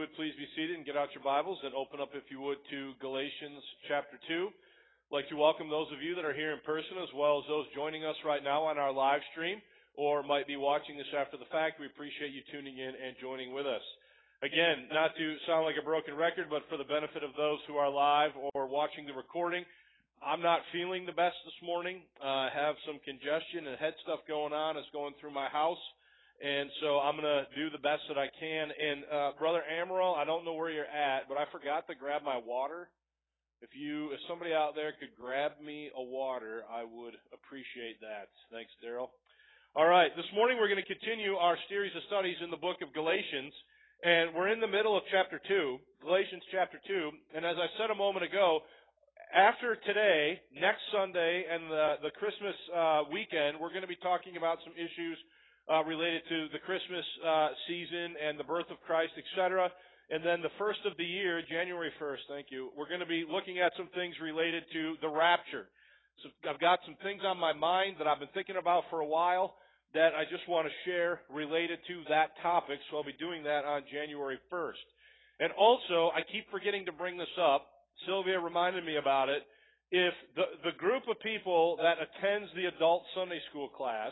would, please be seated and get out your Bibles and open up, if you would, to Galatians chapter 2. I'd like to welcome those of you that are here in person as well as those joining us right now on our live stream or might be watching this after the fact. We appreciate you tuning in and joining with us. Again, not to sound like a broken record, but for the benefit of those who are live or watching the recording, I'm not feeling the best this morning. I have some congestion and head stuff going on. It's going through my house. And so I'm going to do the best that I can. And Brother Amaral, I don't know where you're at, but I forgot to grab my water. If somebody out there could grab me a water, I would appreciate that. Thanks, Daryl. All right, this morning we're going to continue our series of studies in the book of Galatians. And we're in the middle of chapter 2, Galatians chapter 2. And as I said a moment ago, after today, next Sunday, and the Christmas weekend, we're going to be talking about some issues related to the Christmas season and the birth of Christ, etc. And then the first of the year, January 1st, thank you, we're going to be looking at some things related to the rapture. So I've got some things on my mind that I've been thinking about for a while that I just want to share related to that topic, so I'll be doing that on January 1st. And also, I keep forgetting to bring this up. Sylvia reminded me about it. If the group of people that attends the adult Sunday school class,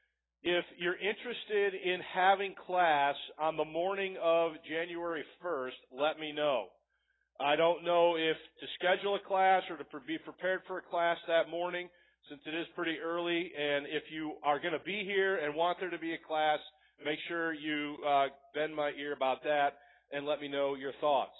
if you're interested in having class on the morning of January 1st, let me know. I don't know if to schedule a class or to be prepared for a class that morning, since it is pretty early. And if you are going to be here and want there to be a class, make sure you bend my ear about that and let me know your thoughts.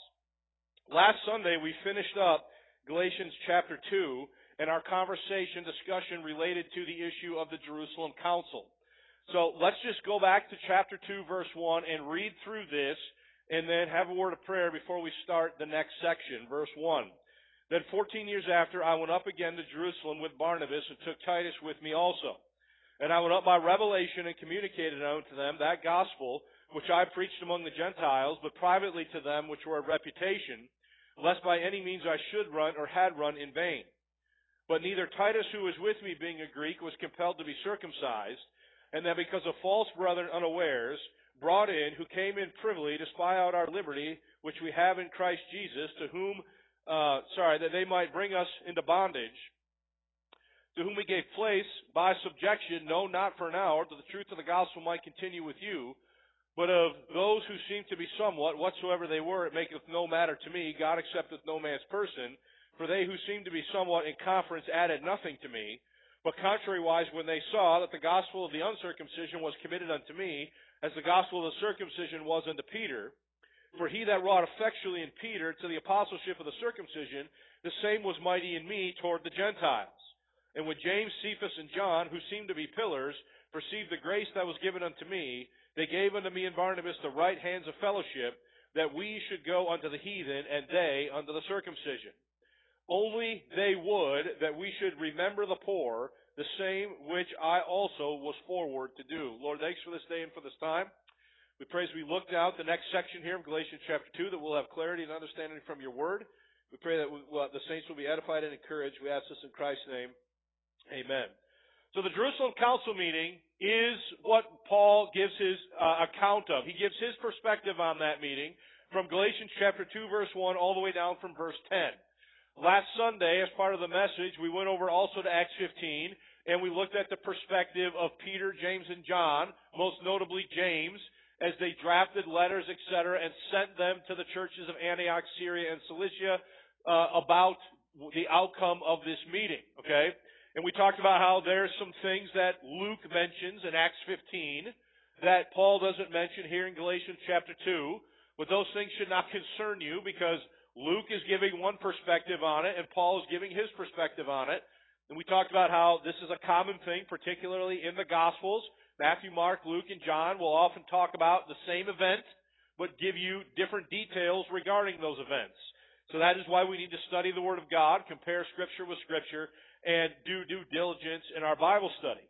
Last Sunday, we finished up Galatians chapter 2 and our discussion related to the issue of the Jerusalem Council. So let's just go back to chapter 2, verse 1, and read through this, and then have a word of prayer before we start the next section. Verse 1. Then 14 years after, I went up again to Jerusalem with Barnabas, and took Titus with me also. And I went up by revelation, and communicated unto them that gospel, which I preached among the Gentiles, but privately to them which were of reputation, lest by any means I should run, or had run in vain. But neither Titus, who was with me, being a Greek, was compelled to be circumcised, and that because of false brethren unawares, brought in, who came in privily to spy out our liberty, which we have in Christ Jesus, that they might bring us into bondage, to whom we gave place by subjection, no, not for an hour, that the truth of the gospel might continue with you. But of those who seem to be somewhat, whatsoever they were, it maketh no matter to me. God accepteth no man's person. For they who seemed to be somewhat in conference added nothing to me. But contrariwise, when they saw that the gospel of the uncircumcision was committed unto me, as the gospel of the circumcision was unto Peter, for he that wrought effectually in Peter to the apostleship of the circumcision, the same was mighty in me toward the Gentiles. And when James, Cephas, and John, who seemed to be pillars, perceived the grace that was given unto me, they gave unto me and Barnabas the right hands of fellowship, that we should go unto the heathen, and they unto the circumcision. Only they would that we should remember the poor, the same which I also was forward to do. Lord, thanks for this day and for this time. We pray as we look now at the next section here of Galatians chapter 2 that we'll have clarity and understanding from your word. We pray that the saints will be edified and encouraged. We ask this in Christ's name. Amen. So the Jerusalem Council meeting is what Paul gives his account of. He gives his perspective on that meeting from Galatians chapter 2, verse 1, all the way down from verse 10. Last Sunday, as part of the message, we went over also to Acts 15, and we looked at the perspective of Peter, James, and John, most notably James, as they drafted letters, etc., and sent them to the churches of Antioch, Syria, and Cilicia about the outcome of this meeting, okay? And we talked about how there's some things that Luke mentions in Acts 15 that Paul doesn't mention here in Galatians chapter 2, but those things should not concern you because Luke is giving one perspective on it, and Paul is giving his perspective on it. And we talked about how this is a common thing, particularly in the Gospels. Matthew, Mark, Luke, and John will often talk about the same event, but give you different details regarding those events. So that is why we need to study the Word of God, compare Scripture with Scripture, and do due diligence in our Bible study.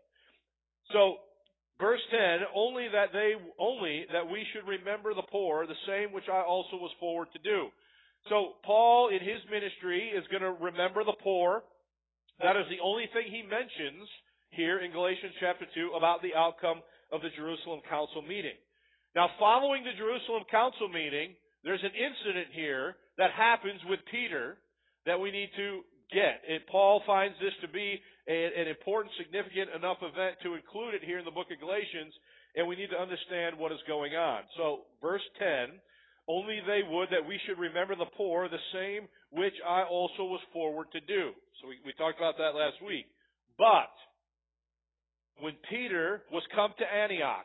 So, verse 10, only that we should remember the poor, the same which I also was forward to do. So Paul, in his ministry, is going to remember the poor. That is the only thing he mentions here in Galatians chapter 2 about the outcome of the Jerusalem Council meeting. Now, following the Jerusalem Council meeting, There's an incident here that happens with Peter that we need to get. And Paul finds this to be an important, significant enough event to include it here in the book of Galatians, and we need to understand what is going on. So, verse 10, only they would that we should remember the poor, the same which I also was forward to do. So we talked about that last week. But, when Peter was come to Antioch,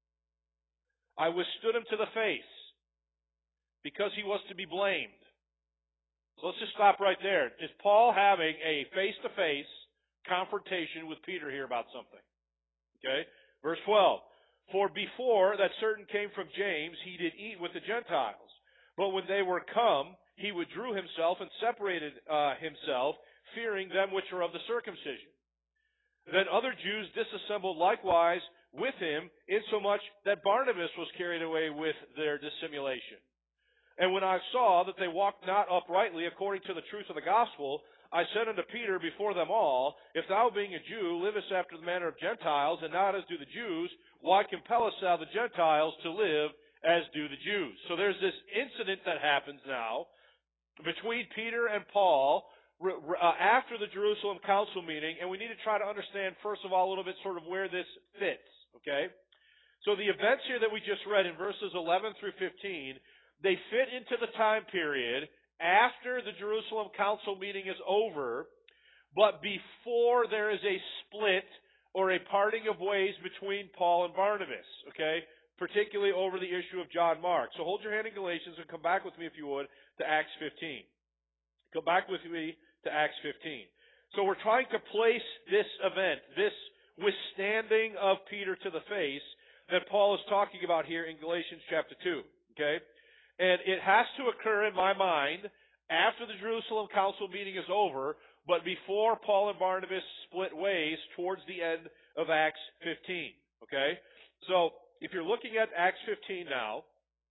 I withstood him to the face, because he was to be blamed. So let's just stop right there. Is Paul having a face-to-face confrontation with Peter here about something? Okay? Verse 12. For before that certain came from James, he did eat with the Gentiles. But when they were come, he withdrew himself and separated himself, fearing them which are of the circumcision. Then other Jews disassembled likewise with him, insomuch that Barnabas was carried away with their dissimulation. And when I saw that they walked not uprightly according to the truth of the gospel, I said unto Peter before them all, If thou, being a Jew, livest after the manner of Gentiles, and not as do the Jews, why compellest thou the Gentiles to live as do the Jews? So there's this incident that happens now between Peter and Paul after the Jerusalem council meeting, and we need to try to understand, first of all, a little bit sort of where this fits, okay? So the events here that we just read in verses 11 through 15, they fit into the time period after the Jerusalem council meeting is over, but before there is a split or a parting of ways between Paul and Barnabas, okay? Particularly over the issue of John Mark. So hold your hand in Galatians and come back with me, if you would, to Acts 15. Come back with me to Acts 15. So we're trying to place this event, this withstanding of Peter to the face, that Paul is talking about here in Galatians chapter 2, okay? And it has to occur in my mind after the Jerusalem council meeting is over, but before Paul and Barnabas split ways towards the end of Acts 15, okay? So if you're looking at Acts 15 now,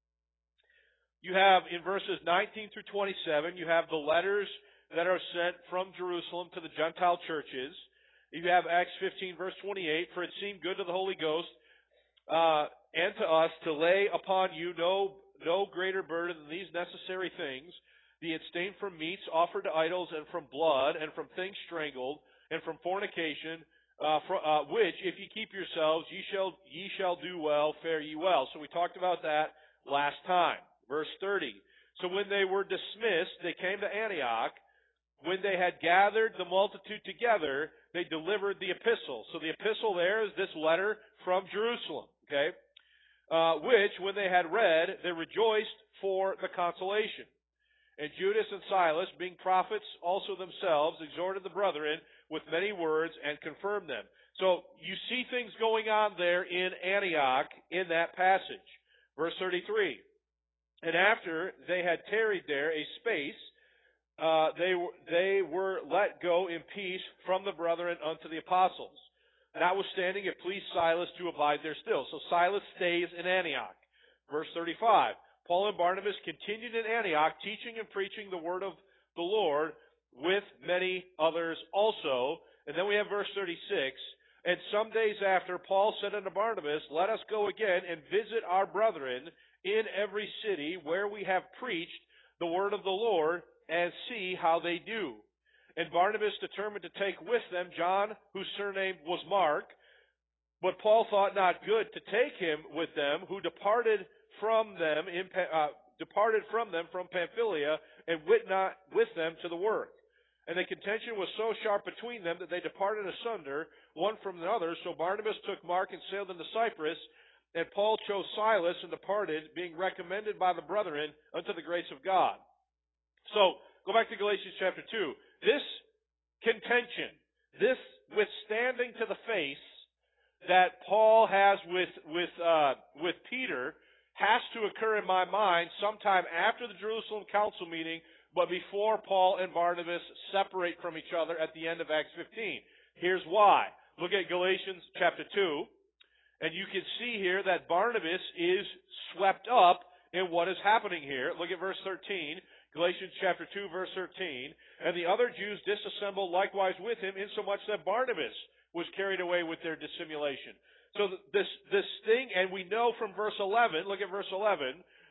you have in verses 19 through 27, you have the letters that are sent from Jerusalem to the Gentile churches. You have Acts 15 verse 28, For it seemed good to the Holy Ghost and to us to lay upon you no greater burden than these necessary things, be abstained from meats offered to idols, and from blood, and from things strangled, and from fornication, which, if ye keep yourselves, ye shall do well, fare ye well. So we talked about that last time. Verse 30. So when they were dismissed, they came to Antioch. When they had gathered the multitude together, they delivered the epistle. So the epistle there is this letter from Jerusalem, okay? Which, when they had read, they rejoiced for the consolation. And Judas and Silas, being prophets also themselves, exhorted the brethren with many words and confirmed them. So you see things going on there in Antioch in that passage. Verse 33. And after they had tarried there a space, they were let go in peace from the brethren unto the apostles. Notwithstanding, it pleased Silas to abide there still. So Silas stays in Antioch. Verse 35. Paul and Barnabas continued in Antioch, teaching and preaching the word of the Lord with many others also. And then we have verse 36. And some days after, Paul said unto Barnabas, Let us go again and visit our brethren in every city where we have preached the word of the Lord, and see how they do. And Barnabas determined to take with them John, whose surname was Mark. But Paul thought not good to take him with them, who departed from them from Pamphylia, and went not with them to the work. And the contention was so sharp between them that they departed asunder, one from another. So Barnabas took Mark and sailed into Cyprus, and Paul chose Silas and departed, being recommended by the brethren unto the grace of God. So, go back to Galatians chapter 2. This contention, this withstanding to the face that Paul has with Peter has to occur in my mind sometime after the Jerusalem council meeting, but before Paul and Barnabas separate from each other at the end of Acts 15. Here's why. Look at Galatians chapter 2, and you can see here that Barnabas is swept up in what is happening here. Look at verse 13. Galatians chapter 2, verse 13. And the other Jews disassembled likewise with him, insomuch that Barnabas was carried away with their dissimulation. So this thing, and we know from verse 11, look at verse 11,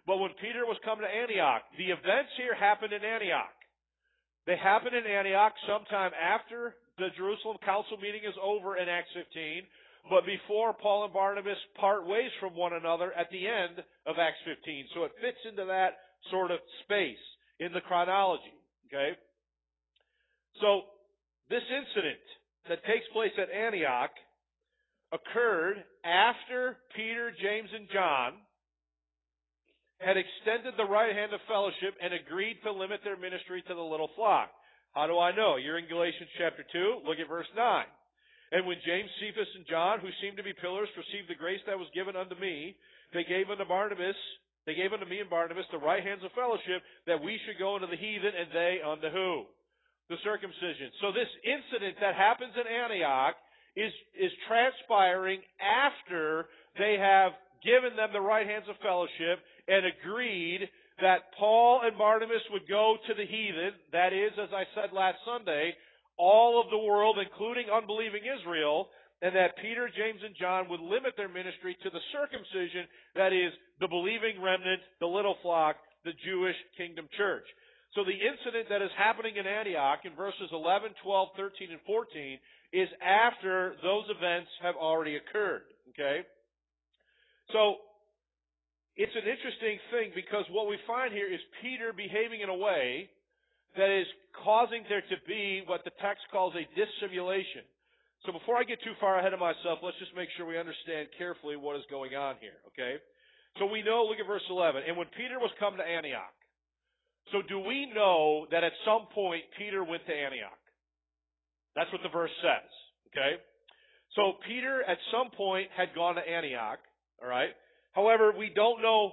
but when Peter was come to Antioch, the events here happened in Antioch. They happened in Antioch sometime after the Jerusalem council meeting is over in Acts 15, but before Paul and Barnabas part ways from one another at the end of Acts 15. So it fits into that sort of space in the chronology. Okay? So this incident that takes place at Antioch occurred after Peter, James, and John had extended the right hand of fellowship and agreed to limit their ministry to the little flock. How do I know? You're in Galatians chapter 2. Look at verse 9. And when James, Cephas, and John, who seemed to be pillars, received the grace that was given unto me, they gave unto me and Barnabas the right hands of fellowship, that we should go unto the heathen, and they unto who? The circumcision. So this incident that happens in Antioch is transpiring after they have given them the right hands of fellowship and agreed that Paul and Barnabas would go to the heathen, that is, as I said last Sunday, all of the world, including unbelieving Israel, and that Peter, James, and John would limit their ministry to the circumcision, that is, the believing remnant, the little flock, the Jewish kingdom church. So the incident that is happening in Antioch in verses 11, 12, 13, and 14 is after those events have already occurred. Okay? So it's an interesting thing because what we find here is Peter behaving in a way that is causing there to be what the text calls a dissimulation. So before I get too far ahead of myself, let's just make sure we understand carefully what is going on here, okay? So we know, look at verse 11, and when Peter was come to Antioch. So do we know that at some point Peter went to Antioch? That's what the verse says, okay? So Peter at some point had gone to Antioch, all right? However, we don't know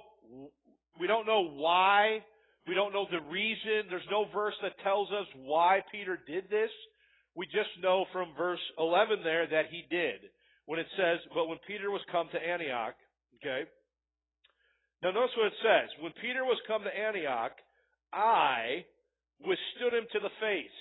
why. We don't know the reason. There's no verse that tells us why Peter did this. We just know from verse 11 there that he did. When it says, but when Peter was come to Antioch, okay? Now notice what it says. When Peter was come to Antioch, I withstood him to the face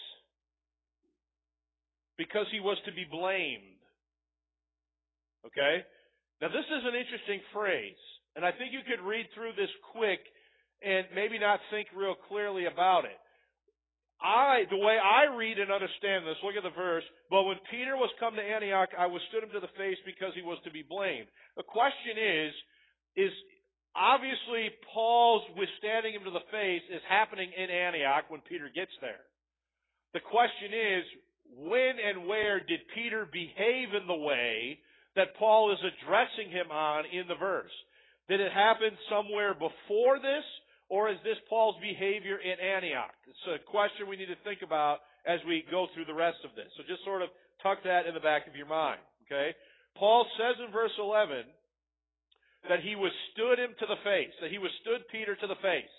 because he was to be blamed. Okay? Now this is an interesting phrase. And I think you could read through this quick and maybe not think real clearly about it. The way I read and understand this, look at the verse, but when Peter was come to Antioch, I withstood him to the face because he was to be blamed. The question is obviously Paul's withstanding him to the face is happening in Antioch when Peter gets there. The question is, when and where did Peter behave in the way that Paul is addressing him on in the verse? Did it happen somewhere before this? Or is this Paul's behavior in Antioch? It's a question we need to think about as we go through the rest of this. So just sort of tuck that in the back of your mind. Okay? Paul says in verse 11 that he withstood him to the face, that he withstood Peter to the face.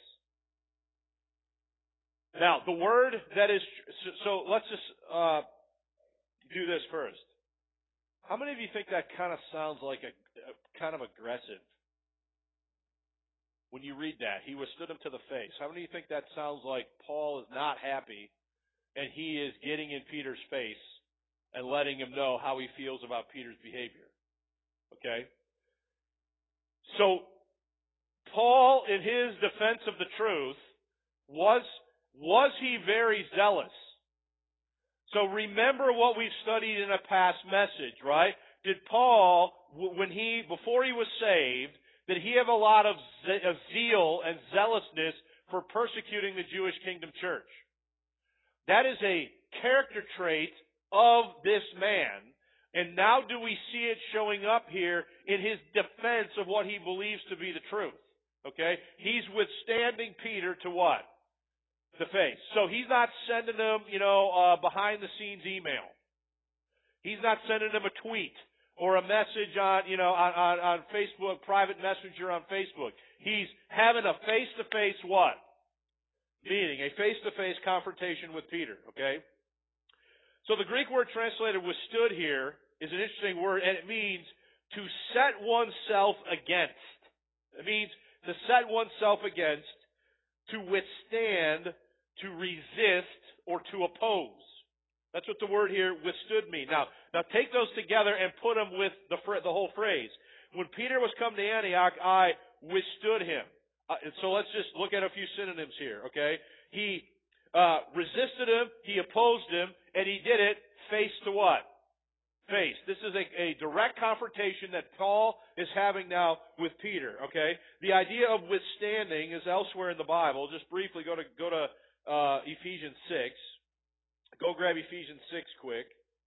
Now, the word that is, so let's just do this first. How many of you think that kind of sounds like a kind of aggressive? When you read that, he withstood him to the face. How many of you think that sounds like Paul is not happy and he is getting in Peter's face and letting him know how he feels about Peter's behavior? Okay? So, Paul, in his defense of the truth, was he very zealous? So remember what we've studied in a past message, right? Did Paul, before he was saved, did he have a lot of zeal and zealousness for persecuting the Jewish kingdom church? That is a character trait of this man. And now do we see it showing up here in his defense of what he believes to be the truth? Okay? He's withstanding Peter to what? The face. So he's not sending him, behind the scenes email. He's not sending him a tweet or a message on Facebook, private messenger on Facebook. He's having a face-to-face what? Meeting, a face-to-face confrontation with Peter, okay? So the Greek word translated withstood here is an interesting word, and it means to set oneself against. It means to set oneself against, to withstand, to resist, or to oppose. That's what the word here withstood means. Now take those together and put them with the whole phrase. When Peter was come to Antioch, I withstood him. So let's just look at a few synonyms here, okay? He resisted him, he opposed him, and he did it face to what? Face. This is a direct confrontation that Paul is having now with Peter, okay? The idea of withstanding is elsewhere in the Bible. Just briefly go to Ephesians 6. Go grab Ephesians 6 quick.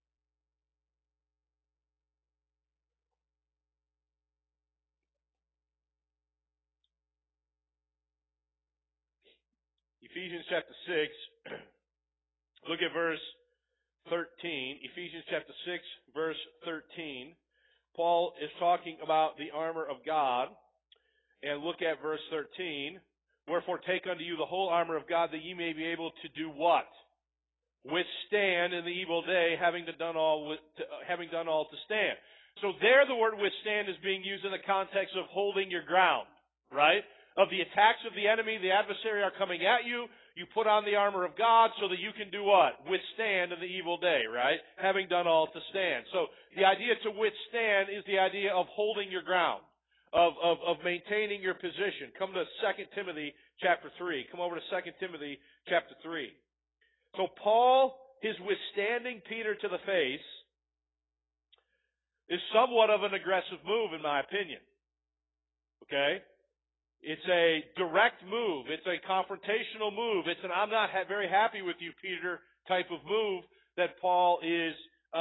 Ephesians chapter 6, look at verse 13. Ephesians chapter 6, verse 13. Paul is talking about the armor of God. And look at verse 13. Wherefore take unto you the whole armor of God, that ye may be able to do what? Withstand in the evil day, having done all to stand. So there the word withstand is being used in the context of holding your ground, right? Of the attacks of the enemy, the adversary are coming at you. You put on the armor of God so that you can do what? Withstand in the evil day, right? Having done all to stand. So the idea to withstand is the idea of holding your ground, of maintaining your position. Come to 2 Timothy chapter 3. Come over to 2 Timothy chapter 3. So Paul, his withstanding Peter to the face, is somewhat of an aggressive move, in my opinion. Okay? It's a direct move. It's a confrontational move. It's an I'm not very happy with you, Peter, type of move that Paul is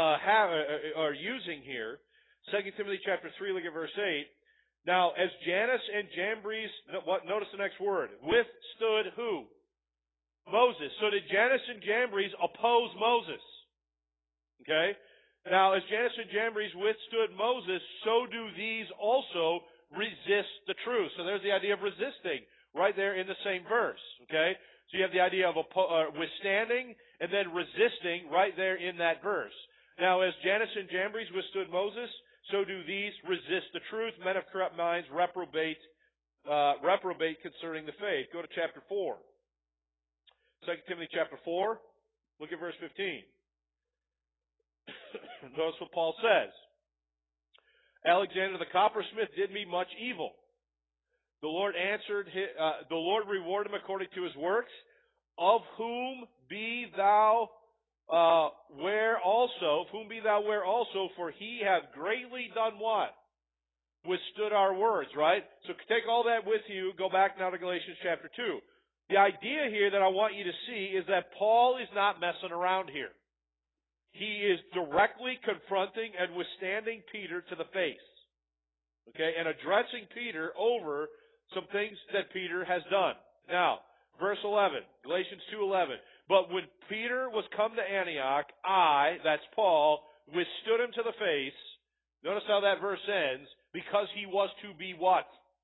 using here. 2 Timothy chapter 3, look at verse 8. Now, as Jannes and Jambres, notice the next word, withstood who? Moses. So did Jannes and Jambres oppose Moses? Okay? Now, as Jannes and Jambres withstood Moses, so do these also resist the truth. So there's the idea of resisting right there in the same verse. Okay? So you have the idea of withstanding and then resisting right there in that verse. Now, as Jannes and Jambres withstood Moses, so do these resist the truth. Men of corrupt minds reprobate concerning the faith. Go to chapter 4. 2 Timothy chapter 4, look at verse 15. Notice what Paul says. Alexander the coppersmith did me much evil. The Lord rewarded him according to his works, of whom be thou ware also, for he hath greatly done what? Withstood our words, right? So take all that with you, go back now to Galatians chapter 2. The idea here that I want you to see is that Paul is not messing around here. He is directly confronting and withstanding Peter to the face. Okay, and addressing Peter over some things that Peter has done. Now, verse 11, Galatians 2:11. But when Peter was come to Antioch, that's Paul, withstood him to the face. Notice how that verse ends, because he was to be what?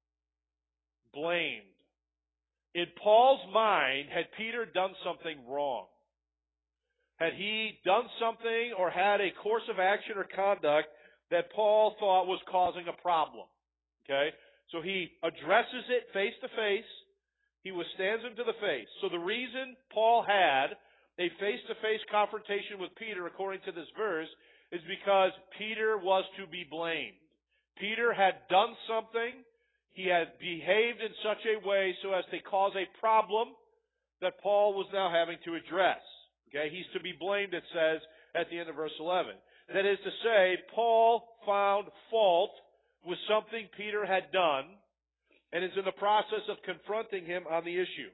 Blamed. In Paul's mind, had Peter done something wrong? Had he done something or had a course of action or conduct that Paul thought was causing a problem? Okay? So he addresses it face to face. He withstands him to the face. So the reason Paul had a face-to-face confrontation with Peter, according to this verse, is because Peter was to be blamed. Peter had done something. He had behaved in such a way so as to cause a problem that Paul was now having to address. Okay, he's to be blamed, it says at the end of verse 11. That is to say, Paul found fault with something Peter had done and is in the process of confronting him on the issue.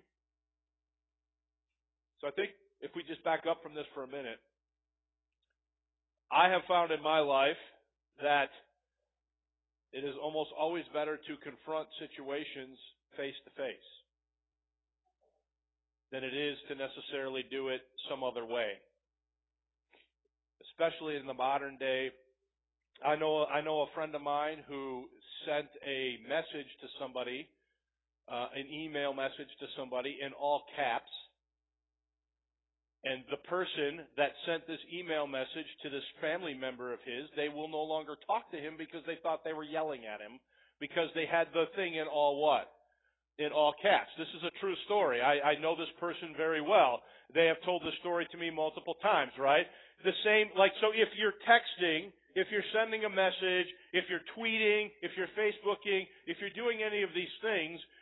So I think if we just back up from this for a minute, I have found in my life that it is almost always better to confront situations face to face than it is to necessarily do it some other way. Especially in the modern day. I know a friend of mine who sent a message to somebody, an email message to somebody in all caps. And the person that sent this email message to this family member of his, they will no longer talk to him because they thought they were yelling at him because they had the thing in all what? In all caps. This is a true story. I know this person very well. They have told this story to me multiple times, right? The same, so if you're texting, if you're sending a message, if you're tweeting, if you're Facebooking, if you're doing any of these things,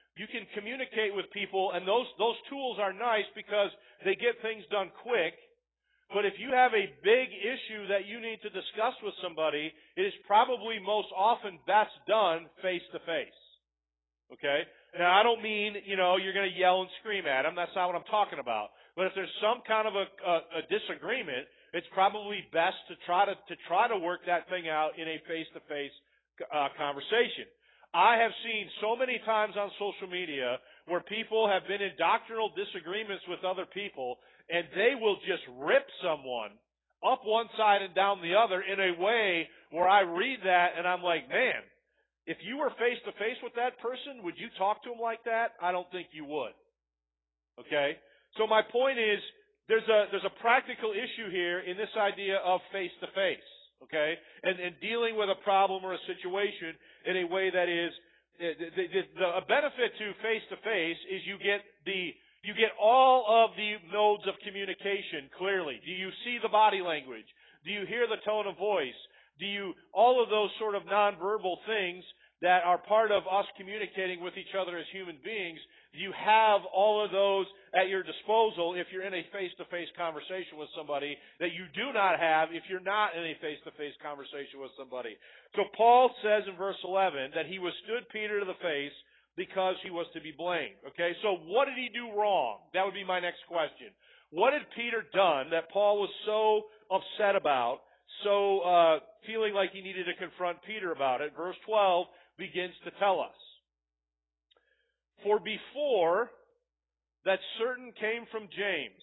You can communicate with people, and those tools are nice because they get things done quick. But if you have a big issue that you need to discuss with somebody, it is probably most often best done face to face. Okay? Now, I don't mean, you're going to yell and scream at them. That's not what I'm talking about. But if there's some kind of a disagreement, it's probably best to try to work that thing out in a face-to-face conversation. I have seen so many times on social media where people have been in doctrinal disagreements with other people, and they will just rip someone up one side and down the other in a way where I read that and I'm like, man, if you were face-to-face with that person, would you talk to him like that? I don't think you would. Okay? So my point is, there's a practical issue here in this idea of face-to-face. Okay? And dealing with a problem or a situation in a way that is, a benefit to face-to-face is you get all of the modes of communication clearly. Do you see the body language? Do you hear the tone of voice? All of those sort of nonverbal things that are part of us communicating with each other as human beings, you have all of those at your disposal if you're in a face-to-face conversation with somebody that you do not have if you're not in a face-to-face conversation with somebody. So Paul says in verse 11 that he withstood Peter to the face because he was to be blamed. Okay, so what did he do wrong? That would be my next question. What had Peter done that Paul was so upset about, so feeling like he needed to confront Peter about it? Verse 12 begins to tell us. For before that certain came from James,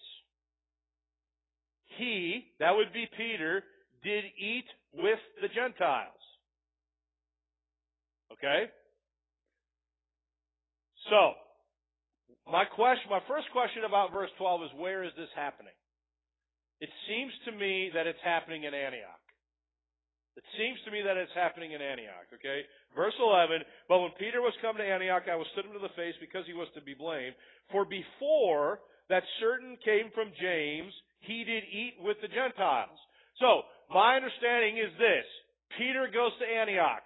he, that would be Peter, did eat with the Gentiles. Okay? So, my first question about verse 12 is, where is this happening? It seems to me that it's happening in Antioch. It seems to me that it's happening in Antioch, okay? Verse 11, but when Peter was come to Antioch, I withstood him to the face because he was to be blamed. For before that certain came from James, he did eat with the Gentiles. So, my understanding is this. Peter goes to Antioch.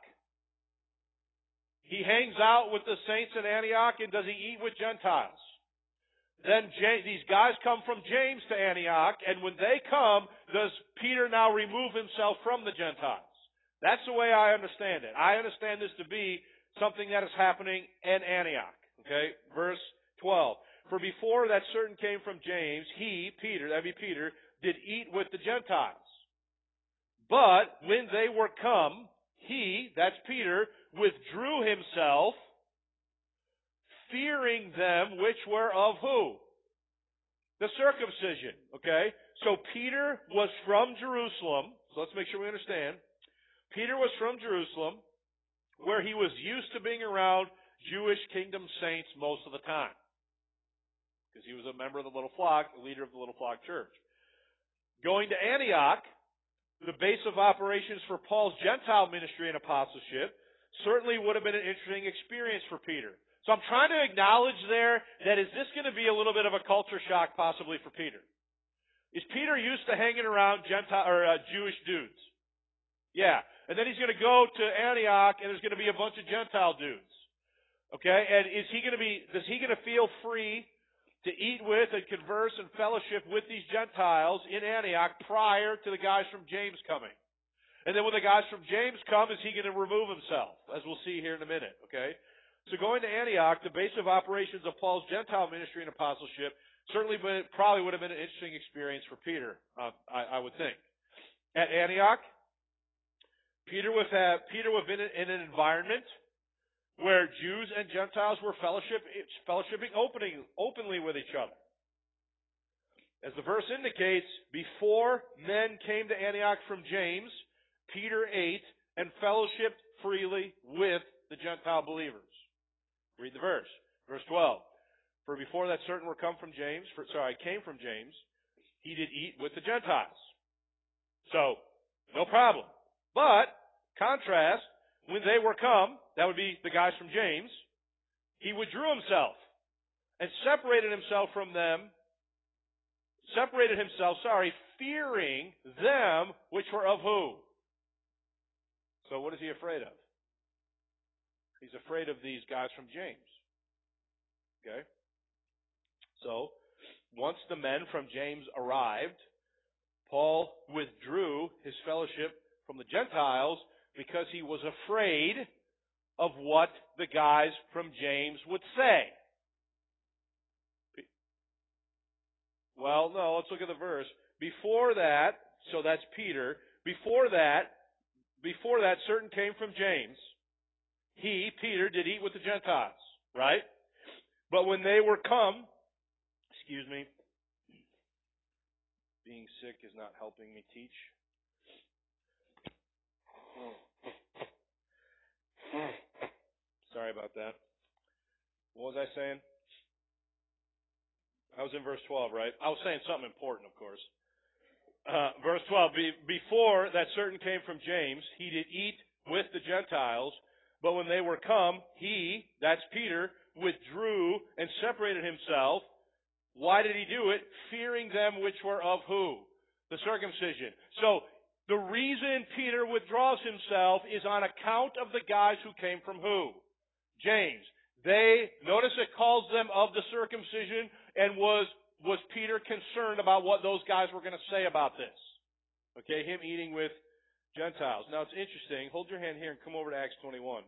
He hangs out with the saints in Antioch, and does he eat with Gentiles? Then these guys come from James to Antioch, and when they come, does Peter now remove himself from the Gentiles? That's the way I understand it. I understand this to be something that is happening in Antioch. Okay? Verse 12. For before that certain came from James, he, Peter, that'd be Peter, did eat with the Gentiles. But when they were come, he, that's Peter, withdrew himself, fearing them which were of who? The circumcision. Okay? So Peter was from Jerusalem. So let's make sure we understand. Peter was from Jerusalem, where he was used to being around Jewish kingdom saints most of the time. Because he was a member of the Little Flock, the leader of the Little Flock Church. Going to Antioch, the base of operations for Paul's Gentile ministry and apostleship, certainly would have been an interesting experience for Peter. So I'm trying to acknowledge there that is this going to be a little bit of a culture shock possibly for Peter? Is Peter used to hanging around Jewish dudes? Yeah. And then he's going to go to Antioch and there's going to be a bunch of Gentile dudes. Okay? And is he going to feel free to eat with and converse and fellowship with these Gentiles in Antioch prior to the guys from James coming? And then when the guys from James come, is he going to remove himself? As we'll see here in a minute. Okay? So going to Antioch, the base of operations of Paul's Gentile ministry and apostleship, probably would have been an interesting experience for Peter, I would think. At Antioch, Peter would have been in an environment where Jews and Gentiles were fellowshipping openly with each other. As the verse indicates, before men came to Antioch from James, Peter ate and fellowshipped freely with the Gentile believers. Read the verse. Verse 12. For before that certain came from James, he did eat with the Gentiles. So, no problem. But, contrast, when they were come, that would be the guys from James, he withdrew himself and separated himself, fearing them which were of who? So what is he afraid of? He's afraid of these guys from James. Okay? So, once the men from James arrived, Paul withdrew his fellowship from the Gentiles because he was afraid of what the guys from James would say. Well, no, let's look at the verse. Before that, so that's Peter, before that, certain came from James. He, Peter, did eat with the Gentiles, right? But when they were come, excuse me, being sick is not helping me teach. Sorry about that. What was I saying? I was in verse 12, right? I was saying something important, of course. Verse 12, before that certain came from James, he did eat with the Gentiles, but when they were come, he, that's Peter, withdrew and separated himself. Why did he do it? Fearing them which were of who? The circumcision. So, the reason Peter withdraws himself is on account of the guys who came from who? James. Notice it calls them of the circumcision, and was Peter concerned about what those guys were going to say about this? Okay, him eating with Gentiles. Now it's interesting. Hold your hand here and come over to Acts 21.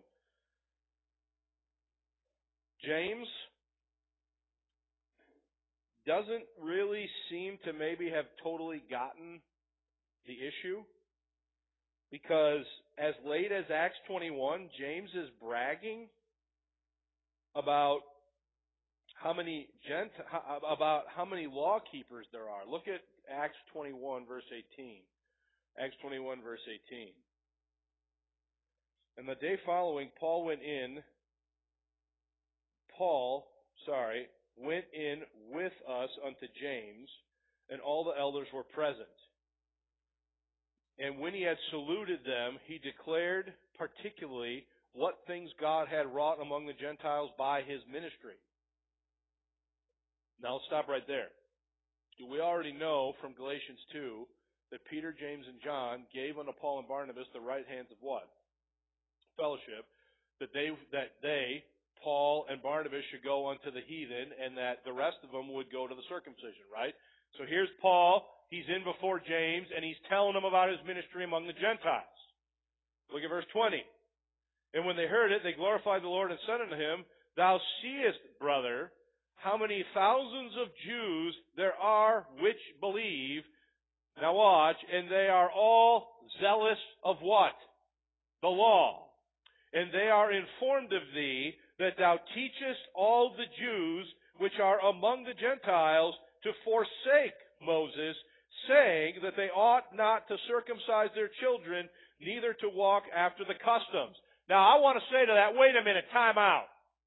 James doesn't really seem to maybe have totally gotten the issue, because as late as Acts 21, James is bragging about how many law keepers there are. Look at Acts 21 verse 18. Acts 21 verse 18. And the day following, Paul went in with us unto James, and all the elders were present. And when he had saluted them, he declared particularly what things God had wrought among the Gentiles by his ministry. Now let's stop right there. We already know from Galatians 2 that Peter, James, and John gave unto Paul and Barnabas the right hands of what? Fellowship. That they, Paul and Barnabas, should go unto the heathen, and that the rest of them would go to the circumcision, right? So here's Paul. He's in before James, and he's telling them about his ministry among the Gentiles. Look at verse 20. And when they heard it, they glorified the Lord and said unto him, Thou seest, brother, how many thousands of Jews there are which believe. Now watch, and they are all zealous of what? The law. And they are informed of thee, that thou teachest all the Jews which are among the Gentiles to forsake Moses, saying that they ought not to circumcise their children, neither to walk after the customs. Now I want to say to that, wait a minute, time out.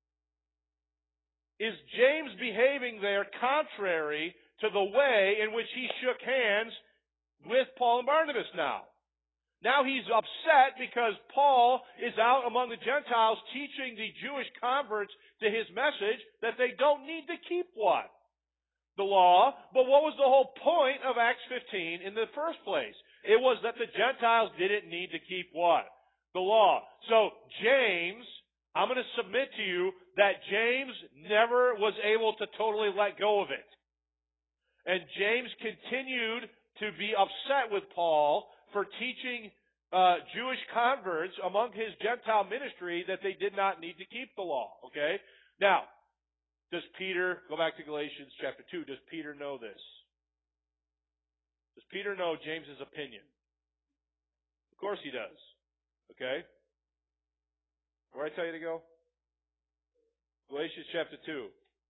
Is James behaving there contrary to the way in which he shook hands with Paul and Barnabas now? Now he's upset because Paul is out among the Gentiles teaching the Jewish converts to his message that they don't need to keep what? The law. But what was the whole point of Acts 15 in the first place? It was that the Gentiles didn't need to keep what? The law. So James, I'm going to submit to you that James never was able to totally let go of it. And James continued to be upset with Paul for teaching Jewish converts among his Gentile ministry that they did not need to keep the law. Okay? Now, does Peter, go back to Galatians chapter 2, does Peter know this? Does Peter know James's opinion? Of course he does. Okay? Where I tell you to go? Galatians chapter 2.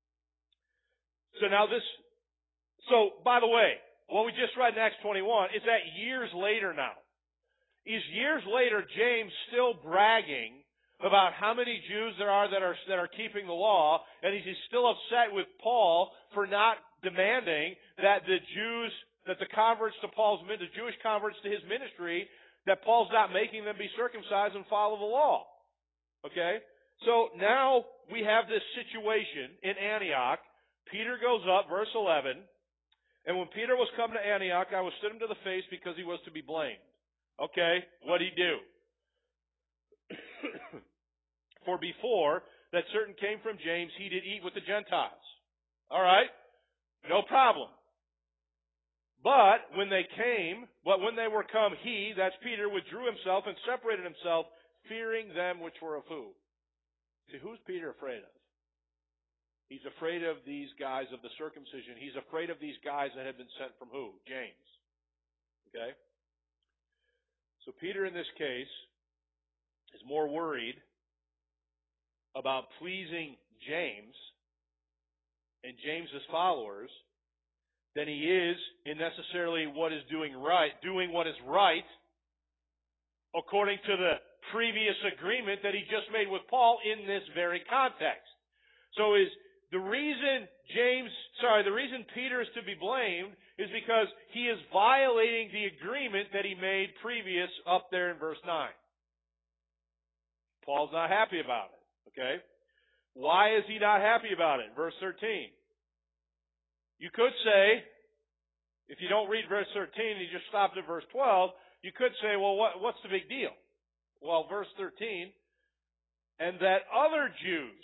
So by the way, what we just read in Acts 21 is that years later now. Is years later James still bragging about how many Jews there are that are keeping the law, and he's still upset with Paul for not demanding that the Jews, that the converts to the Jewish converts to his ministry, that Paul's not making them be circumcised and follow the law. Okay? So now we have this situation in Antioch. Peter goes up, verse 11, and when Peter was come to Antioch, I withstood him to the face because he was to be blamed. Okay, what'd he do? For before that certain came from James, he did eat with the Gentiles. All right? No problem. But when they were come, he, that's Peter, withdrew himself and separated himself, fearing them which were of who? See, who's Peter afraid of? He's afraid of these guys of the circumcision. He's afraid of these guys that had been sent from who? James. Okay? So Peter in this case is more worried about pleasing James and James's followers than he is in necessarily what is doing what is right according to the previous agreement that he just made with Paul in this very context. So the reason Peter is to be blamed is because he is violating the agreement that he made previous up there in verse 9. Paul's not happy about it. Okay? Why is he not happy about it? Verse 13. You could say, if you don't read verse 13 and you just stopped at verse 12, you could say, well, what's the big deal? Well, verse 13, and that other Jews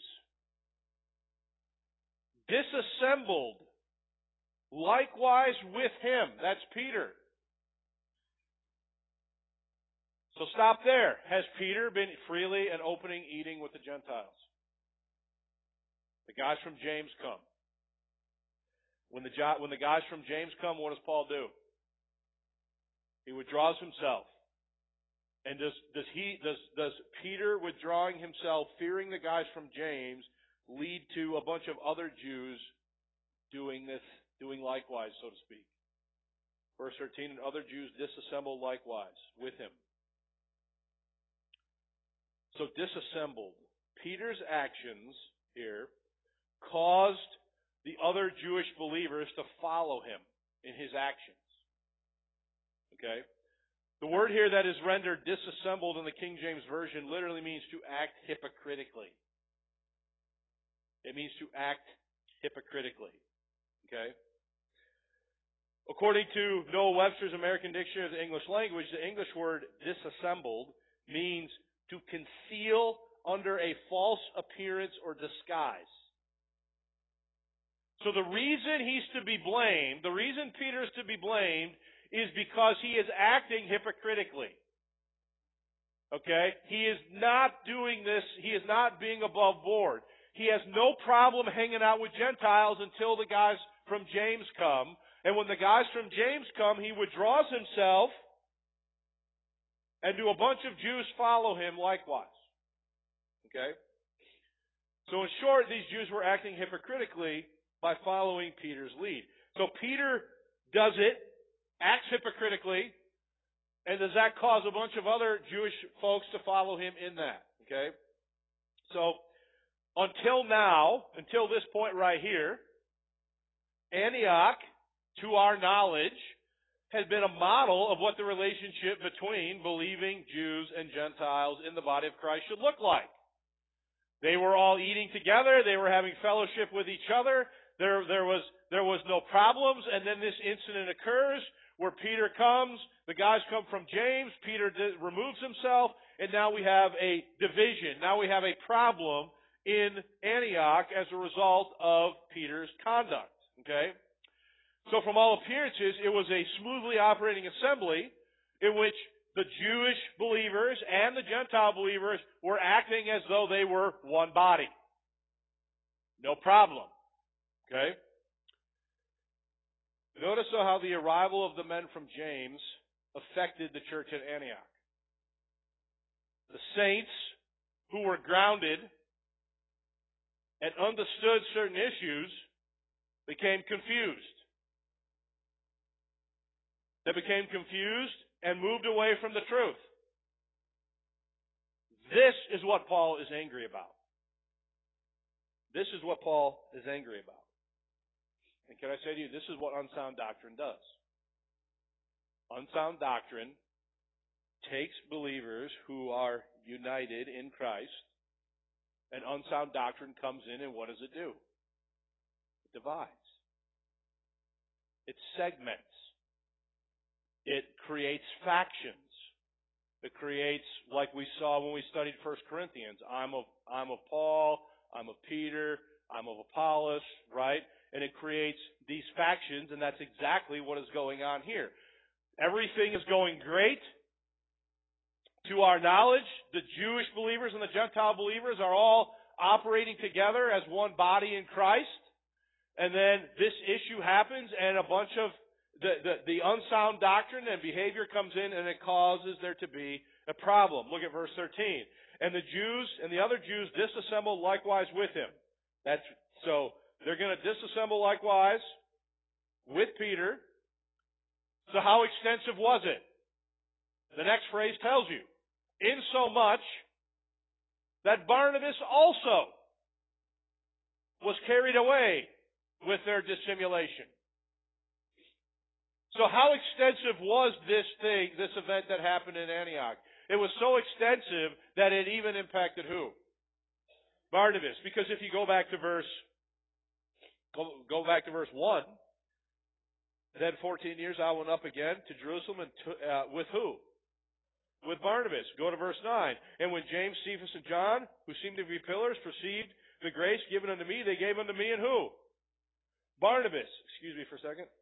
disassembled likewise with him. That's Peter. So stop there. Has Peter been freely and opening eating with the Gentiles? The guys from James come. When the guys from James come, what does Paul do? He withdraws himself. And does Peter withdrawing himself, fearing the guys from James, lead to a bunch of other Jews doing likewise, so to speak? Verse 13, and other Jews disassembled likewise with him. So disassembled. Peter's actions here caused the other Jewish believers to follow him in his actions. Okay? The word here that is rendered disassembled in the King James Version literally means to act hypocritically. It means to act hypocritically. Okay? According to Noah Webster's American Dictionary of the English Language, the English word disassembled means to conceal under a false appearance or disguise. So the reason he's to be blamed, the reason Peter is to be blamed, is because he is acting hypocritically. Okay? He is not doing this, he is not being above board. He has no problem hanging out with Gentiles until the guys from James come. And when the guys from James come, he withdraws himself, and do a bunch of Jews follow him likewise. Okay? So in short, these Jews were acting hypocritically by following Peter's lead. So Peter does it, acts hypocritically, and does that cause a bunch of other Jewish folks to follow him in that? Okay? So, until now, until this point right here, Antioch, to our knowledge, has been a model of what the relationship between believing Jews and Gentiles in the body of Christ should look like. They were all eating together. They were having fellowship with each other. There was no problems, and then this incident occurs where Peter comes, the guys come from James, Peter removes himself, and now we have a division. Now we have a problem in Antioch as a result of Peter's conduct. Okay? So from all appearances, it was a smoothly operating assembly in which the Jewish believers and the Gentile believers were acting as though they were one body. No problem. Okay? Notice how the arrival of the men from James affected the church at Antioch. The saints who were grounded and understood certain issues became confused. They became confused and moved away from the truth. This is what Paul is angry about. This is what Paul is angry about. And can I say to you, this is what unsound doctrine does. Unsound doctrine takes believers who are united in Christ, and unsound doctrine comes in, and what does it do? It divides. It segments. It creates factions. It creates, like we saw when we studied 1 Corinthians, I'm of Paul, I'm of Peter, I'm of Apollos, right? And it creates these factions, and that's exactly what is going on here. Everything is going great. To our knowledge, the Jewish believers and the Gentile believers are all operating together as one body in Christ. And then this issue happens, and a bunch of the unsound doctrine and behavior comes in, and it causes there to be a problem. Look at verse 13. And the Jews and the other Jews disassembled likewise with him. So they're going to disassemble likewise with Peter. So how extensive was it? The next phrase tells you. Insomuch that Barnabas also was carried away with their dissimulation. So how extensive was this event that happened in Antioch? It was so extensive that it even impacted who? Barnabas. Because if you go back to verse 1, then 14 years I went up again to Jerusalem and with who? With Barnabas. Go to verse 9. And when James, Cephas, and John, who seemed to be pillars, perceived the grace given unto me, they gave unto me and who? Barnabas. Excuse me for a second.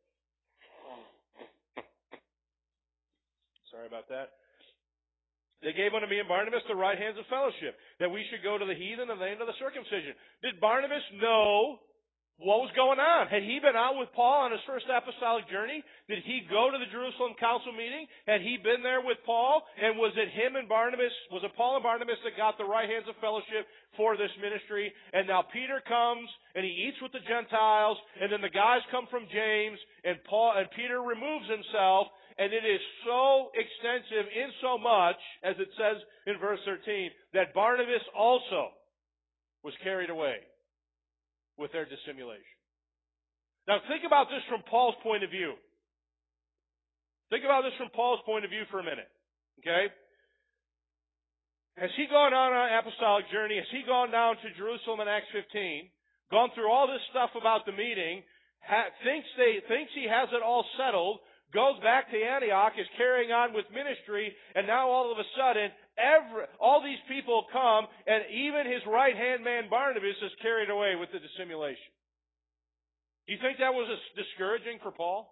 Sorry about that. They gave unto me and Barnabas the right hands of fellowship, that we should go to the heathen and they into the circumcision. Did Barnabas know what was going on? Had he been out with Paul on his first apostolic journey? Did he go to the Jerusalem council meeting? Had he been there with Paul? And was it him and Barnabas, was it Paul and Barnabas that got the right hands of fellowship for this ministry? And now Peter comes and he eats with the Gentiles, and then the guys come from James, and Peter removes himself, and it is so extensive in so much, as it says in verse 13, that Barnabas also was carried away with their dissimulation. Now think about this from Paul's point of view. Think about this from Paul's point of view for a minute. Okay? Has he gone on an apostolic journey? Has he gone down to Jerusalem in Acts 15, gone through all this stuff about the meeting, thinks he has it all settled, goes back to Antioch, is carrying on with ministry, and now all of a sudden, all these people come, and even his right-hand man Barnabas is carried away with the dissimulation. Do you think that was discouraging for Paul?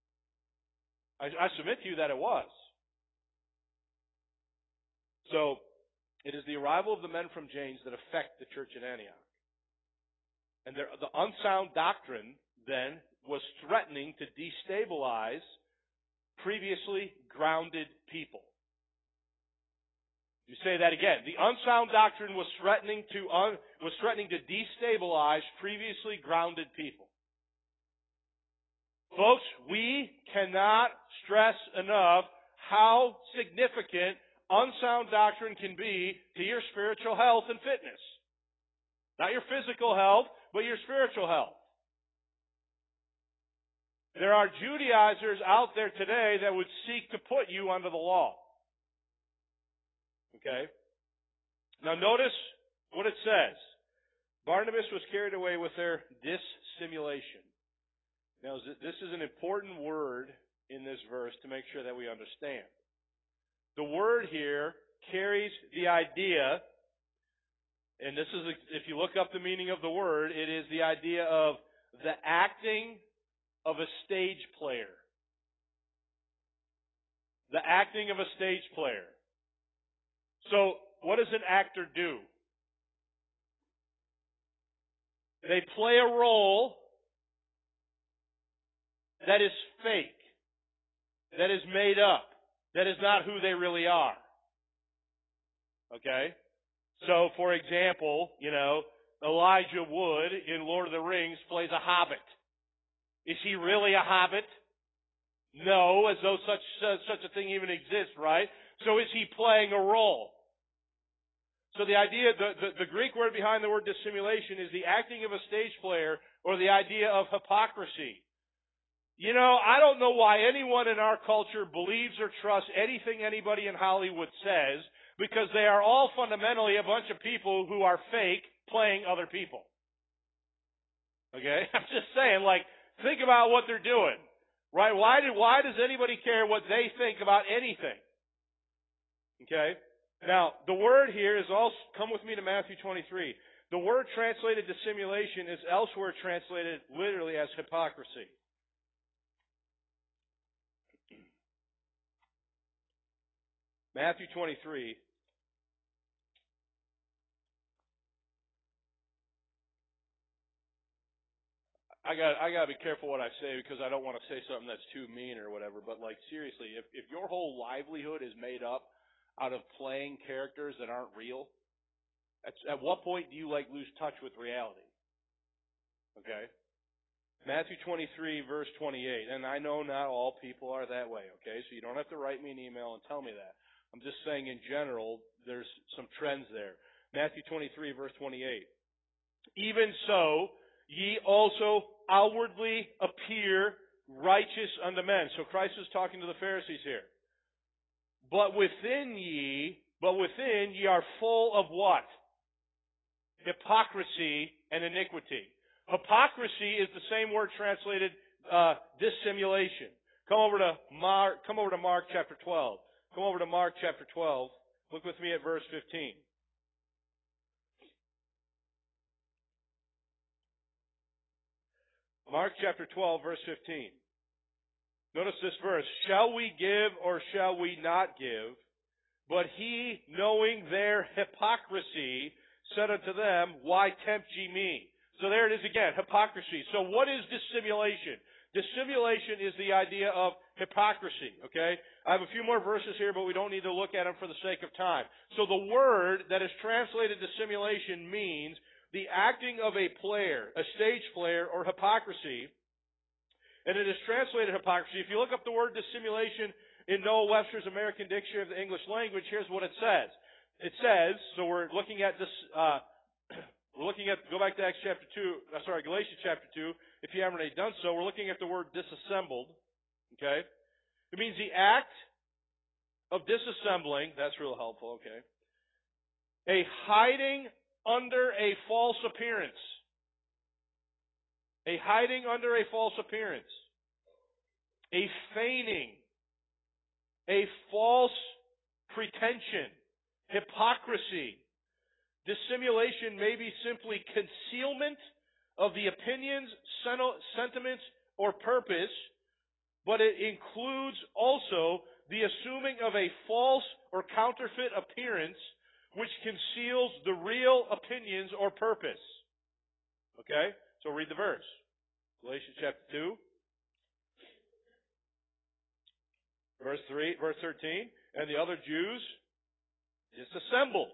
I submit to you that it was. So, it is the arrival of the men from James that affect the church in Antioch. And the unsound doctrine, then, was threatening to destabilize previously grounded people. You say that again. The unsound doctrine was threatening to destabilize previously grounded people. Folks, we cannot stress enough how significant unsound doctrine can be to your spiritual health and fitness. Not your physical health, but your spiritual health. There are Judaizers out there today that would seek to put you under the law. Okay? Now notice what it says. Barnabas was carried away with their dissimulation. Now this is an important word in this verse to make sure that we understand. The word here carries the idea, and this is, if you look up the meaning of the word, it is the idea of the acting of a stage player. The acting of a stage player. So, what does an actor do? They play a role that is fake, that is made up, that is not who they really are. Okay? So, for example, Elijah Wood in Lord of the Rings plays a hobbit. Is he really a hobbit? No, as though such a thing even exists, right? So is he playing a role? So the idea, the Greek word behind the word dissimulation is the acting of a stage player, or the idea of hypocrisy. I don't know why anyone in our culture believes or trusts anything anybody in Hollywood says, because they are all fundamentally a bunch of people who are fake playing other people. Okay? I'm just saying, think about what they're doing. Right? Why does anybody care what they think about anything? Okay? Now, the word here is also, come with me to Matthew 23. The word translated dissimulation is elsewhere translated literally as hypocrisy. Matthew 23. I got to be careful what I say because I don't want to say something that's too mean or whatever. But like seriously, if your whole livelihood is made up out of playing characters that aren't real, at what point do you like lose touch with reality? Okay? Matthew 23, verse 28. And I know not all people are that way, okay? So you don't have to write me an email and tell me that. I'm just saying in general, there's some trends there. Matthew 23, verse 28. Even so, ye also outwardly appear righteous unto men. So Christ is talking to the Pharisees here. But within ye are full of what? Hypocrisy and iniquity. Hypocrisy is the same word translated dissimulation. Come over to Mark chapter 12. Come over to Mark chapter 12. Look with me at verse 15. Mark chapter 12, verse 15. Notice this verse. Shall we give or shall we not give? But he, knowing their hypocrisy, said unto them, Why tempt ye me? So there it is again, hypocrisy. So what is dissimulation? Dissimulation is the idea of hypocrisy, okay? I have a few more verses here, but we don't need to look at them for the sake of time. So the word that is translated dissimulation means the acting of a player, a stage player, or hypocrisy. And it is translated hypocrisy. If you look up the word dissimulation in Noah Webster's American Dictionary of the English Language, here's what it says. It says, so we're looking at this, go back to Galatians chapter 2, if you haven't already done so. We're looking at the word disassembled, okay? It means the act of disassembling, that's real helpful, okay? A hiding under a false appearance. A hiding under a false appearance. A feigning. A false pretension. Hypocrisy. Dissimulation may be simply concealment of the opinions, sentiments, or purpose, but it includes also the assuming of a false or counterfeit appearance which conceals the real opinions or purpose. Okay? So read the verse. Galatians chapter 2. Verse 13. And the other Jews disassembled.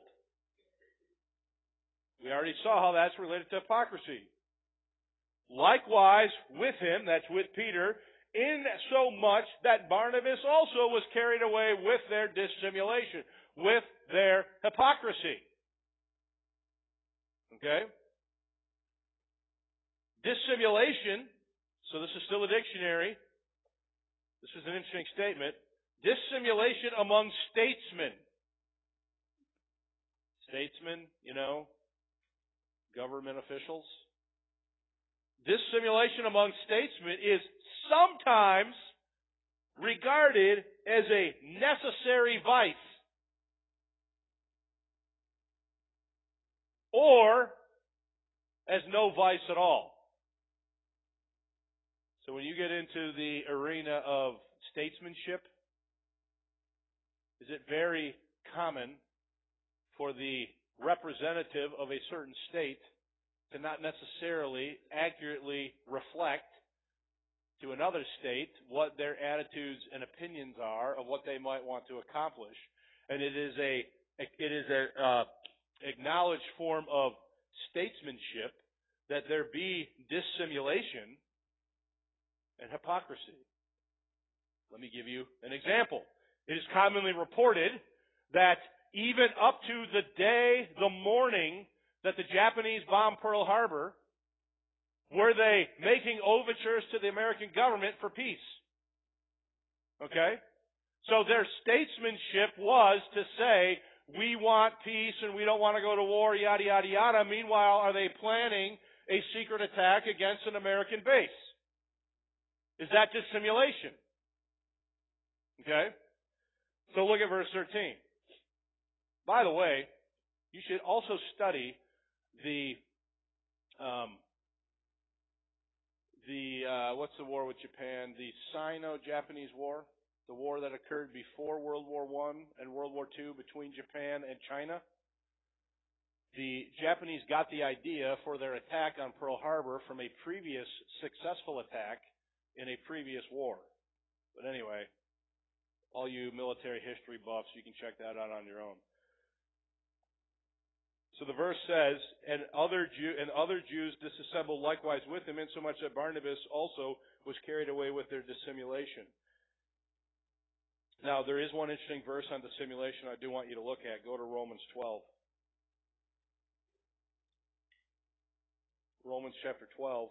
We already saw how that's related to hypocrisy. Likewise, with him, that's with Peter, in so much that Barnabas also was carried away with their dissimulation, with their hypocrisy. Okay? Dissimulation, so this is still a dictionary. This is an interesting statement. Dissimulation among statesmen. Statesmen, government officials. Dissimulation among statesmen is sometimes regarded as a necessary vice or as no vice at all. So when you get into the arena of statesmanship, is it very common for the representative of a certain state to not necessarily accurately reflect to another state what their attitudes and opinions are of what they might want to accomplish? And it is a acknowledged form of statesmanship that there be dissimulation and hypocrisy. Let me give you an example. It is commonly reported that even up to the morning that the Japanese bombed Pearl Harbor, were they making overtures to the American government for peace? Okay? So their statesmanship was to say, we want peace and we don't want to go to war, yada, yada, yada. Meanwhile, are they planning a secret attack against an American base? Is that dissimulation? Okay? So look at verse 13. By the way, you should also study what's the war with Japan? The Sino-Japanese War, the war that occurred before World War I and World War II between Japan and China. The Japanese got the idea for their attack on Pearl Harbor from a previous successful attack in a previous war. But anyway, all you military history buffs, you can check that out on your own. So the verse says, and other Jews disassembled likewise with him, insomuch that Barnabas also was carried away with their dissimulation. Now, there is one interesting verse on dissimulation I do want you to look at. Go to Romans 12. Romans chapter 12.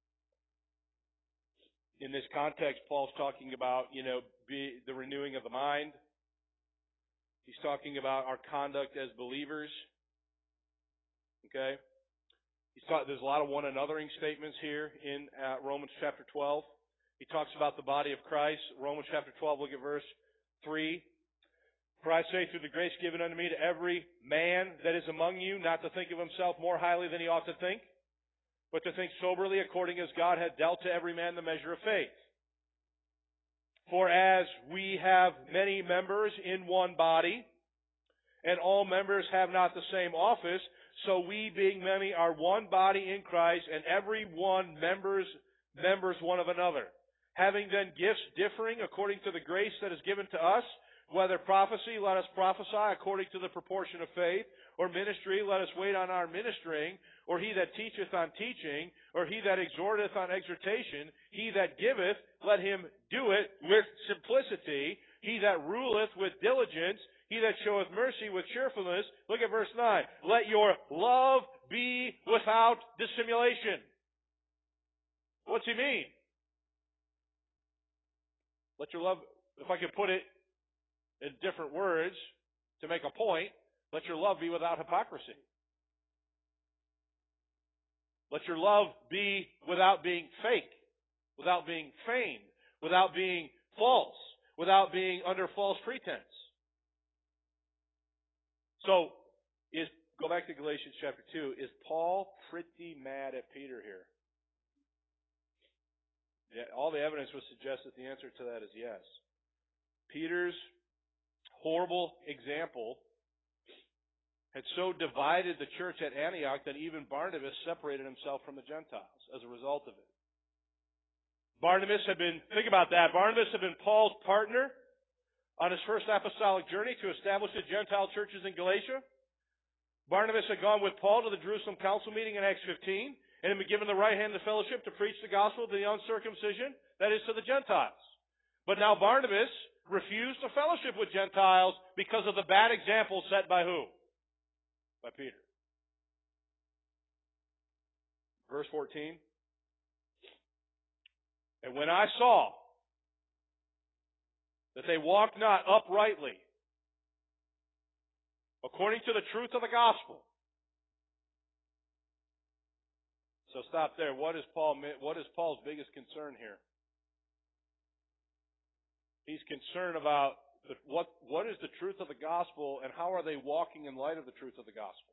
In this context, Paul's talking about, the renewing of the mind. He's talking about our conduct as believers. Okay? There's a lot of one anothering statements here in Romans chapter 12. He talks about the body of Christ. Romans chapter 12, look at verse 3. For I say through the grace given unto me to every man that is among you, not to think of himself more highly than he ought to think, but to think soberly according as God hath dealt to every man the measure of faith. For as we have many members in one body, and all members have not the same office, so we, being many, are one body in Christ, and every one members one of another. Having then gifts differing according to the grace that is given to us, whether prophecy, let us prophesy according to the proportion of faith, or ministry, let us wait on our ministering, or he that teacheth on teaching, or he that exhorteth on exhortation, he that giveth, let him do it with simplicity, he that ruleth with diligence, he that showeth mercy with cheerfulness. Look at verse 9. Let your love be without dissimulation. What's he mean? Let your love, if I could put it in different words to make a point, let your love be without hypocrisy. Let your love be without being fake, without being feigned, without being false, without being under false pretense. So, go back to Galatians chapter 2. Is Paul pretty mad at Peter here? Yeah, all the evidence would suggest that the answer to that is yes. Peter's horrible example had so divided the church at Antioch that even Barnabas separated himself from the Gentiles as a result of it. Think about that, Barnabas had been Paul's partner on his first apostolic journey to establish the Gentile churches in Galatia. Barnabas had gone with Paul to the Jerusalem council meeting in Acts 15 and had been given the right hand of fellowship to preach the gospel to the uncircumcision, that is, to the Gentiles. But now Barnabas refused to fellowship with Gentiles because of the bad example set by who? By Peter. Verse 14. And when I saw that they walked not uprightly according to the truth of the gospel. So stop there. What is Paul's biggest concern here? He's concerned about what is the truth of the gospel and how are they walking in light of the truth of the gospel.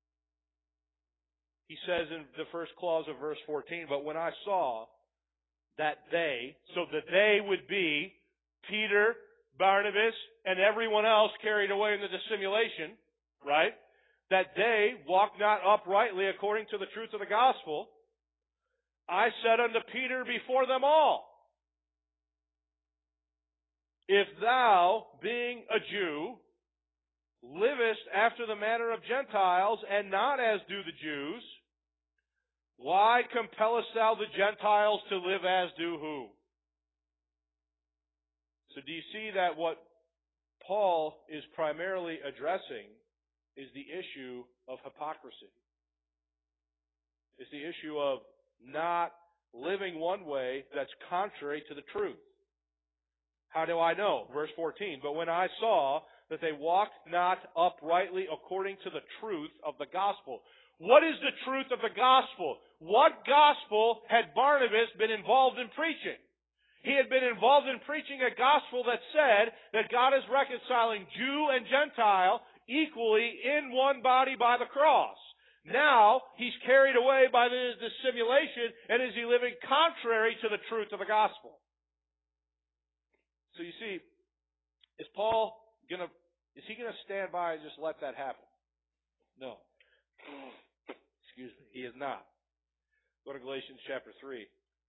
He says in the first clause of verse 14, but when I saw that so that they would be Peter, Barnabas, and everyone else carried away in the dissimulation, right? That they walk not uprightly according to the truth of the gospel, I said unto Peter before them all, if thou, being a Jew, livest after the manner of Gentiles, and not as do the Jews, why compellest thou the Gentiles to live as do who? So do you see that what Paul is primarily addressing is the issue of hypocrisy? It's the issue of not living one way that's contrary to the truth. How do I know? Verse 14, but when I saw that they walked not uprightly according to the truth of the gospel. What is the truth of the gospel? What gospel had Barnabas been involved in preaching? He had been involved in preaching a gospel that said that God is reconciling Jew and Gentile equally in one body by the cross. Now, he's carried away by this simulation, and is he living contrary to the truth of the gospel? So you see, is he gonna stand by and just let that happen? No. Excuse me. He is not. Go to Galatians chapter 3.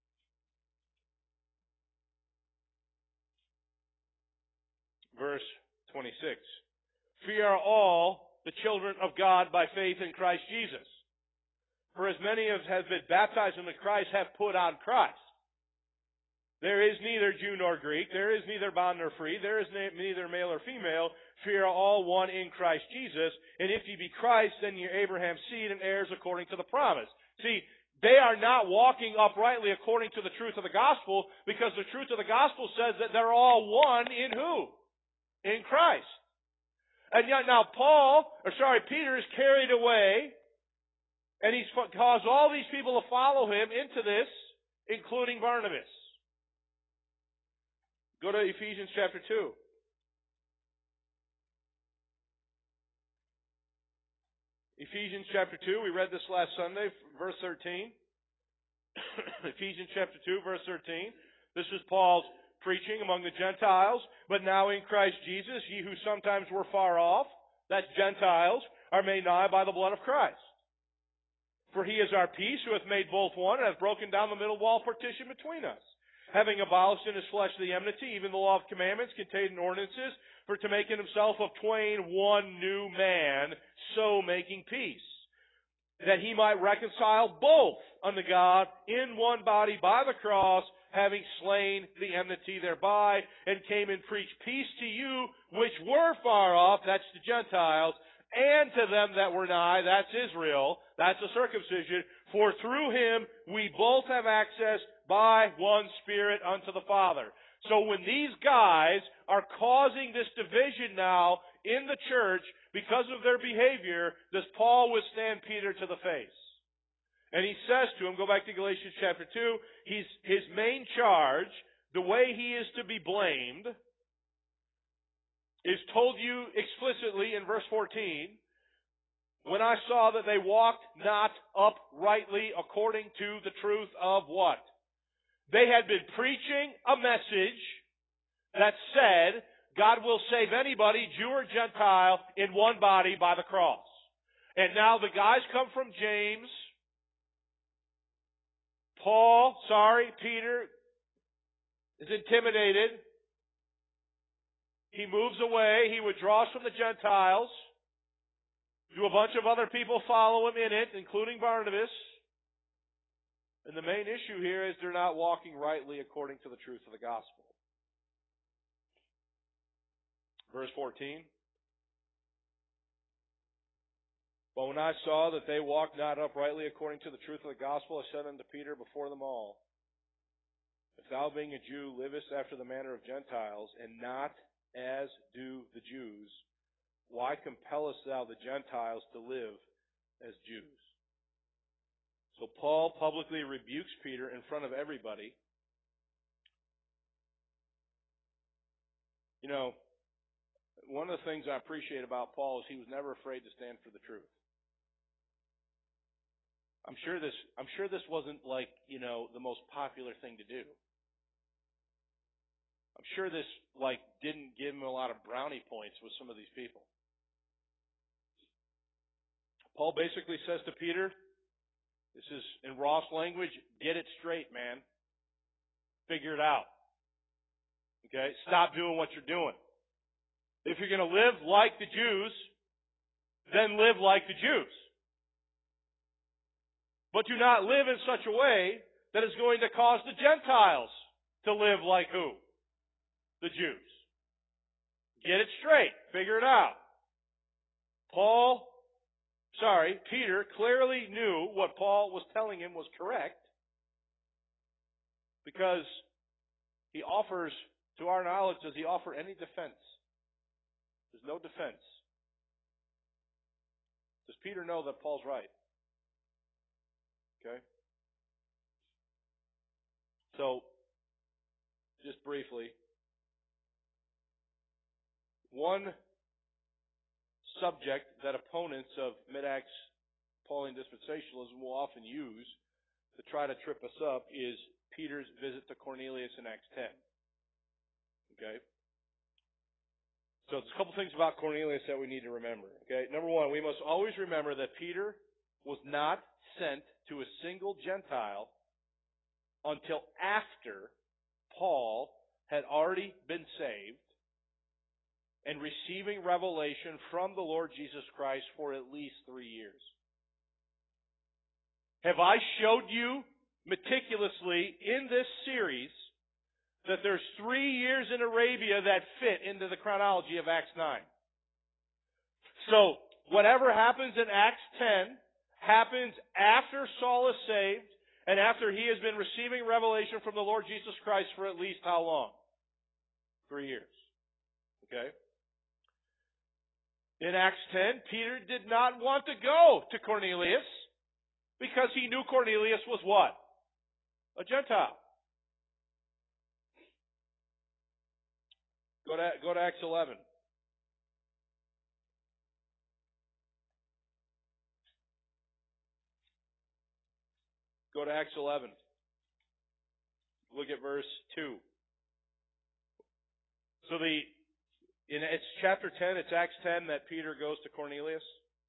Verse 26. For ye are all the children of God by faith in Christ Jesus. For as many as have been baptized into Christ have put on Christ. There is neither Jew nor Greek, there is neither bond nor free, there is neither male or female, for ye are all one in Christ Jesus. And if ye be Christ, then ye are Abraham's seed and heirs according to the promise. See, they are not walking uprightly according to the truth of the gospel, because the truth of the gospel says that they're all one in who? In Christ. And yet now Peter is carried away, and he's caused all these people to follow him into this, including Barnabas. Go to Ephesians chapter 2. Ephesians chapter 2, we read this last Sunday, verse 13. Ephesians chapter 2, verse 13. This is Paul's preaching among the Gentiles, but now in Christ Jesus, ye who sometimes were far off, that's Gentiles, are made nigh by the blood of Christ. For he is our peace, who hath made both one, and hath broken down the middle wall partition between us, having abolished in his flesh the enmity, even the law of commandments contained in ordinances, for to make in himself of twain one new man, so making peace, that he might reconcile both unto God in one body by the cross, having slain the enmity thereby, and came and preached peace to you which were far off, that's the Gentiles, and to them that were nigh, that's Israel, that's the circumcision, for through him we both have access by one Spirit unto the Father. So when these guys are causing this division now in the church because of their behavior, does Paul withstand Peter to the face? And he says to him, go back to Galatians chapter 2, his main charge, the way he is to be blamed, is told you explicitly in verse 14, when I saw that they walked not uprightly according to the truth of what? They had been preaching a message that said God will save anybody, Jew or Gentile, in one body by the cross. And now the guys come from James. Peter is intimidated. He moves away. He withdraws from the Gentiles. Do a bunch of other people follow him in it, including Barnabas. And the main issue here is they're not walking rightly according to the truth of the gospel. Verse 14. But when I saw that they walked not uprightly according to the truth of the gospel, I said unto Peter before them all, if thou being a Jew livest after the manner of Gentiles, and not as do the Jews, why compellest thou the Gentiles to live as Jews? So Paul publicly rebukes Peter in front of everybody. You know, one of the things I appreciate about Paul is he was never afraid to stand for the truth. I'm sure this wasn't like, the most popular thing to do. I'm sure this didn't give him a lot of brownie points with some of these people. Paul basically says to Peter, this is in Ross language, get it straight, man. Figure it out. Okay? Stop doing what you're doing. If you're going to live like the Jews, then live like the Jews. But do not live in such a way that is going to cause the Gentiles to live like who? The Jews. Get it straight. Figure it out. Peter clearly knew what Paul was telling him was correct, because he offers, to our knowledge, does he offer any defense? There's no defense. Does Peter know that Paul's right? Okay? So, just briefly, one subject that opponents of Midax Pauline dispensationalism will often use to try to trip us up is Peter's visit to Cornelius in Acts 10. Okay? So there's a couple things about Cornelius that we need to remember. Okay? Number one, we must always remember that Peter was not sent to a single Gentile until after Paul had already been saved and receiving revelation from the Lord Jesus Christ for at least 3 years. Have I showed you meticulously in this series that there's 3 years in Arabia that fit into the chronology of Acts 9? So, whatever happens in Acts 10 happens after Saul is saved and after he has been receiving revelation from the Lord Jesus Christ for at least how long? 3 years. Okay? In Acts 10, Peter did not want to go to Cornelius because he knew Cornelius was what? A Gentile. Go to Acts 11. Go to Acts 11. Look at verse 2. So it's chapter 10, it's Acts 10 that Peter goes to Cornelius.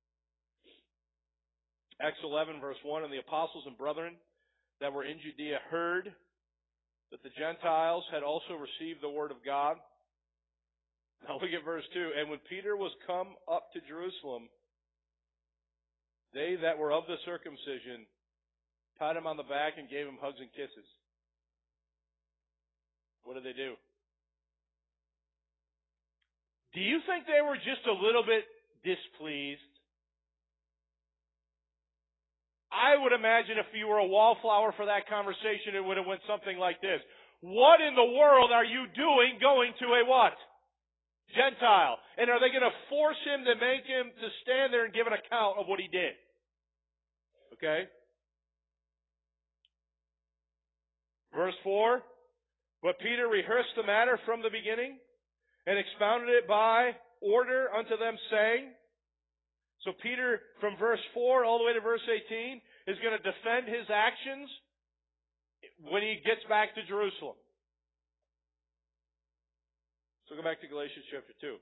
Acts 11, verse 1, and the apostles and brethren that were in Judea heard that the Gentiles had also received the word of God. Now look at verse 2. And when Peter was come up to Jerusalem, they that were of the circumcision pat him on the back and gave him hugs and kisses. What did they do? Do you think they were just a little bit displeased? I would imagine if you were a wallflower for that conversation, it would have went something like this. What in the world are you doing going to a what? Gentile. And are they going to force him to make him to stand there and give an account of what he did? Okay? Verse 4. But Peter rehearsed the matter from the beginning and expounded it by order unto them, saying. So Peter, from verse 4 all the way to verse 18, is going to defend his actions when he gets back to Jerusalem. So go back to Galatians chapter 2.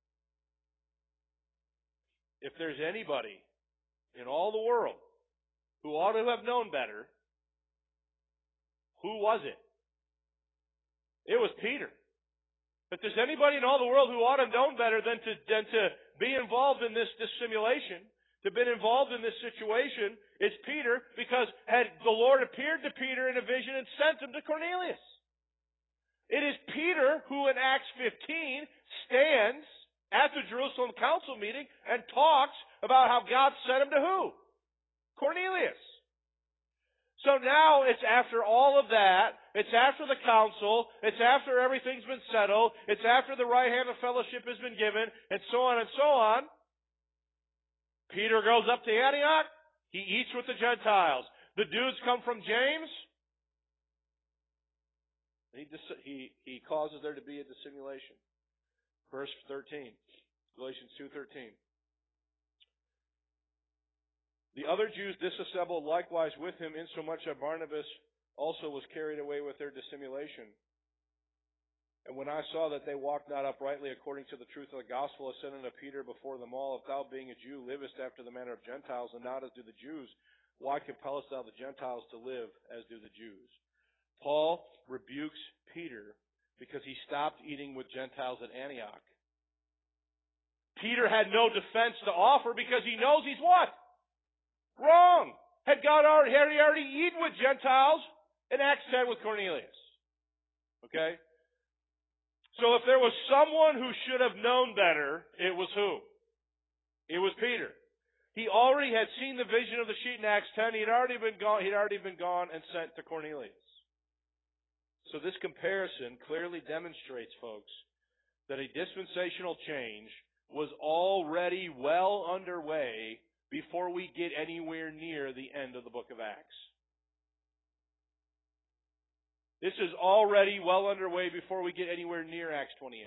If there's anybody in all the world who ought to have known better, who was it? It was Peter. If there's anybody in all the world who ought to have known better than to be involved in this dissimulation, to be involved in this situation, it's Peter, because had the Lord appeared to Peter in a vision and sent him to Cornelius. It is Peter who in Acts 15 stands at the Jerusalem council meeting and talks about how God sent him to who? Cornelius. So now it's after all of that, it's after the council, it's after everything's been settled, it's after the right hand of fellowship has been given, and so on and so on. Peter goes up to Antioch, he eats with the Gentiles. The dudes come from James, he causes there to be a dissimulation. Verse 13, Galatians 2:13. The other Jews disassembled likewise with him, insomuch that Barnabas also was carried away with their dissimulation. And when I saw that they walked not uprightly according to the truth of the gospel, I said unto Peter before them all, if thou being a Jew livest after the manner of Gentiles, and not as do the Jews, why compellest thou the Gentiles to live as do the Jews? Paul rebukes Peter because he stopped eating with Gentiles at Antioch. Peter had no defense to offer because he knows he's what? Wrong. Had he already eaten with Gentiles in Acts 10 with Cornelius? Okay? So if there was someone who should have known better, it was who? It was Peter. He already had seen the vision of the sheet in Acts 10. He'd already been gone and sent to Cornelius. So this comparison clearly demonstrates, folks, that a dispensational change was already well underway before we get anywhere near the end of the book of Acts. This is already well underway before we get anywhere near Acts 28.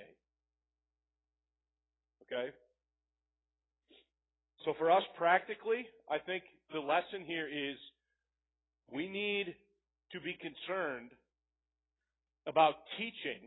Okay? So for us practically, I think the lesson here is we need to be concerned about teaching.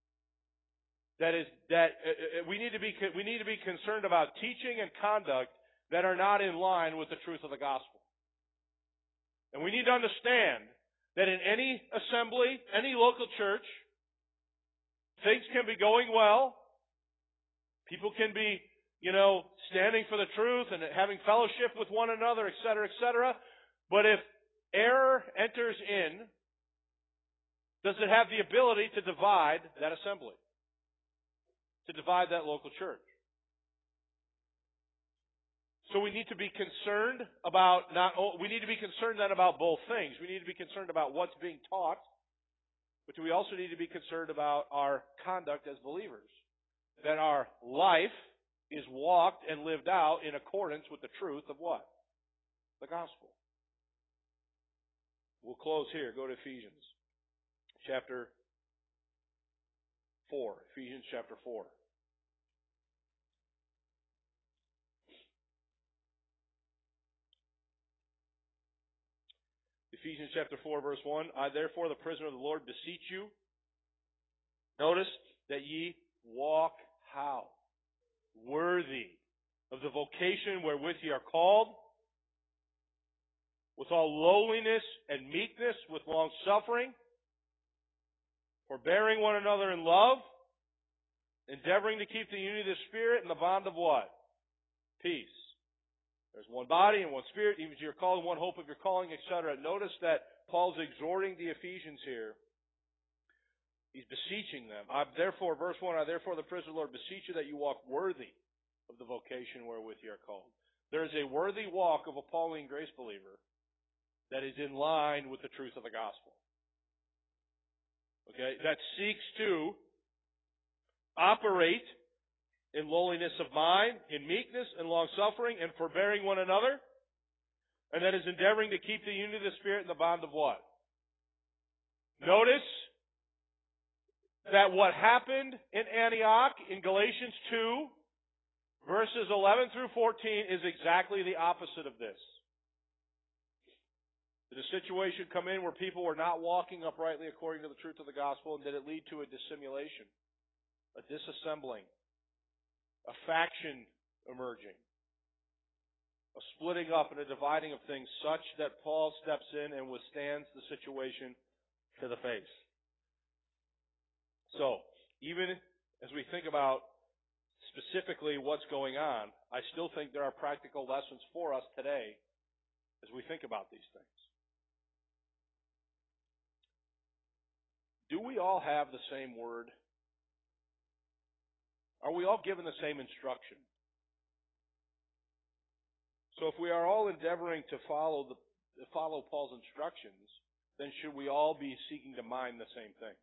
We need to be concerned about teaching and conduct that are not in line with the truth of the gospel. And we need to understand that in any assembly, any local church, things can be going well. People can be, standing for the truth and having fellowship with one another, etc., etc. But if error enters in, does it have the ability to divide that assembly? To divide that local church? So we need to be concerned about we need to be concerned then about both things. We need to be concerned about what's being taught, but we also need to be concerned about our conduct as believers. That our life is walked and lived out in accordance with the truth of what? The gospel. We'll close here. Go to Ephesians chapter 4. Ephesians chapter 4. Ephesians chapter 4, verse 1. I therefore, the prisoner of the Lord, beseech you. Notice that ye walk how? Worthy of the vocation wherewith ye are called, with all lowliness and meekness, with long suffering, forbearing one another in love, endeavoring to keep the unity of the Spirit in the bond of what? Peace. There's one body and one Spirit, even as you're called, one hope of your calling, etc. Notice that Paul's exhorting the Ephesians here. He's beseeching them. Therefore, verse 1, I therefore, the prisoner of the Lord, beseech you that you walk worthy of the vocation wherewith you are called. There is a worthy walk of a Pauline grace believer that is in line with the truth of the gospel. Okay? That seeks to operate in lowliness of mind, in meekness and long-suffering, and forbearing one another, and that is endeavoring to keep the unity of the Spirit in the bond of what? Notice that what happened in Antioch in Galatians 2, verses 11 through 14, is exactly the opposite of this. Did a situation come in where people were not walking uprightly according to the truth of the gospel, and did it lead to a dissimulation, a disassembling, a faction emerging, a splitting up and a dividing of things such that Paul steps in and withstands the situation to the face? So, even as we think about specifically what's going on, I still think there are practical lessons for us today as we think about these things. Do we all have the same word? Are we all given the same instruction? So if we are all endeavoring to follow Paul's instructions, then should we all be seeking to mind the same things?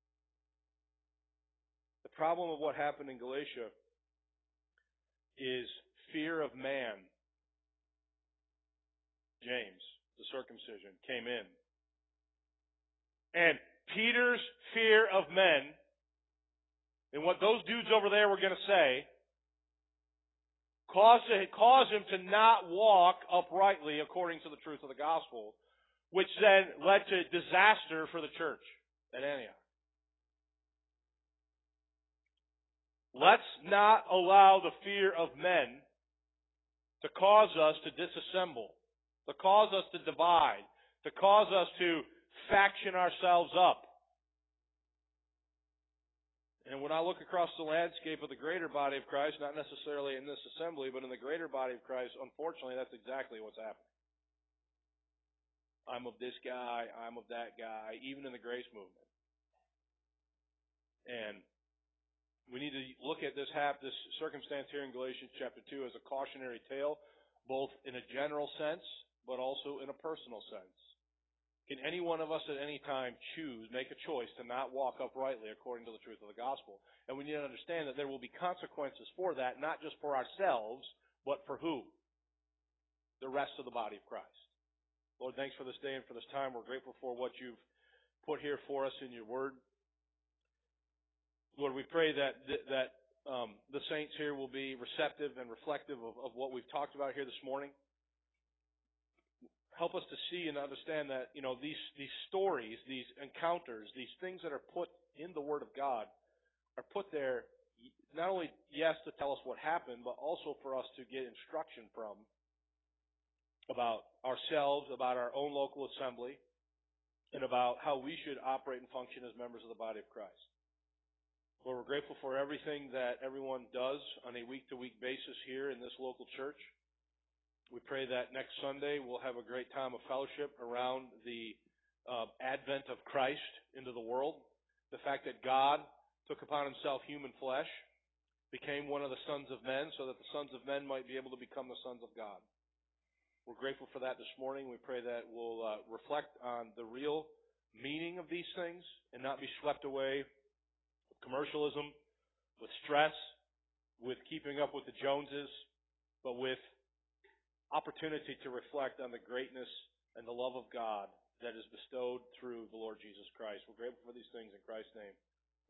The problem of what happened in Galatia is fear of man. James, the circumcision, came in. And Peter's fear of men and what those dudes over there were going to say caused him to not walk uprightly according to the truth of the gospel, which then led to disaster for the church at Antioch. Let's not allow the fear of men to cause us to disassemble, to cause us to divide, to cause us to faction ourselves up. And when I look across the landscape of the greater body of Christ, not necessarily in this assembly, but in the greater body of Christ, unfortunately, that's exactly what's happening. I'm of this guy, I'm of that guy, even in the grace movement. And we need to look at this circumstance here in Galatians chapter 2 as a cautionary tale, both in a general sense, but also in a personal sense. Can any one of us at any time make a choice to not walk uprightly according to the truth of the gospel? And we need to understand that there will be consequences for that, not just for ourselves, but for who? The rest of the body of Christ. Lord, thanks for this day and for this time. We're grateful for what you've put here for us in your word. Lord, we pray that the saints here will be receptive and reflective of what we've talked about here this morning. help us to see and understand that, these stories, these encounters, these things that are put in the Word of God are put there not only, yes, to tell us what happened, but also for us to get instruction from about ourselves, about our own local assembly, and about how we should operate and function as members of the body of Christ. Lord, we're grateful for everything that everyone does on a week-to-week basis here in this local church. We pray that next Sunday we'll have a great time of fellowship around the advent of Christ into the world. The fact that God took upon himself human flesh, became one of the sons of men, so that the sons of men might be able to become the sons of God. We're grateful for that this morning. We pray that we'll reflect on the real meaning of these things and not be swept away with commercialism, with stress, with keeping up with the Joneses, but with opportunity to reflect on the greatness and the love of God that is bestowed through the Lord Jesus Christ. We're grateful for these things in Christ's name.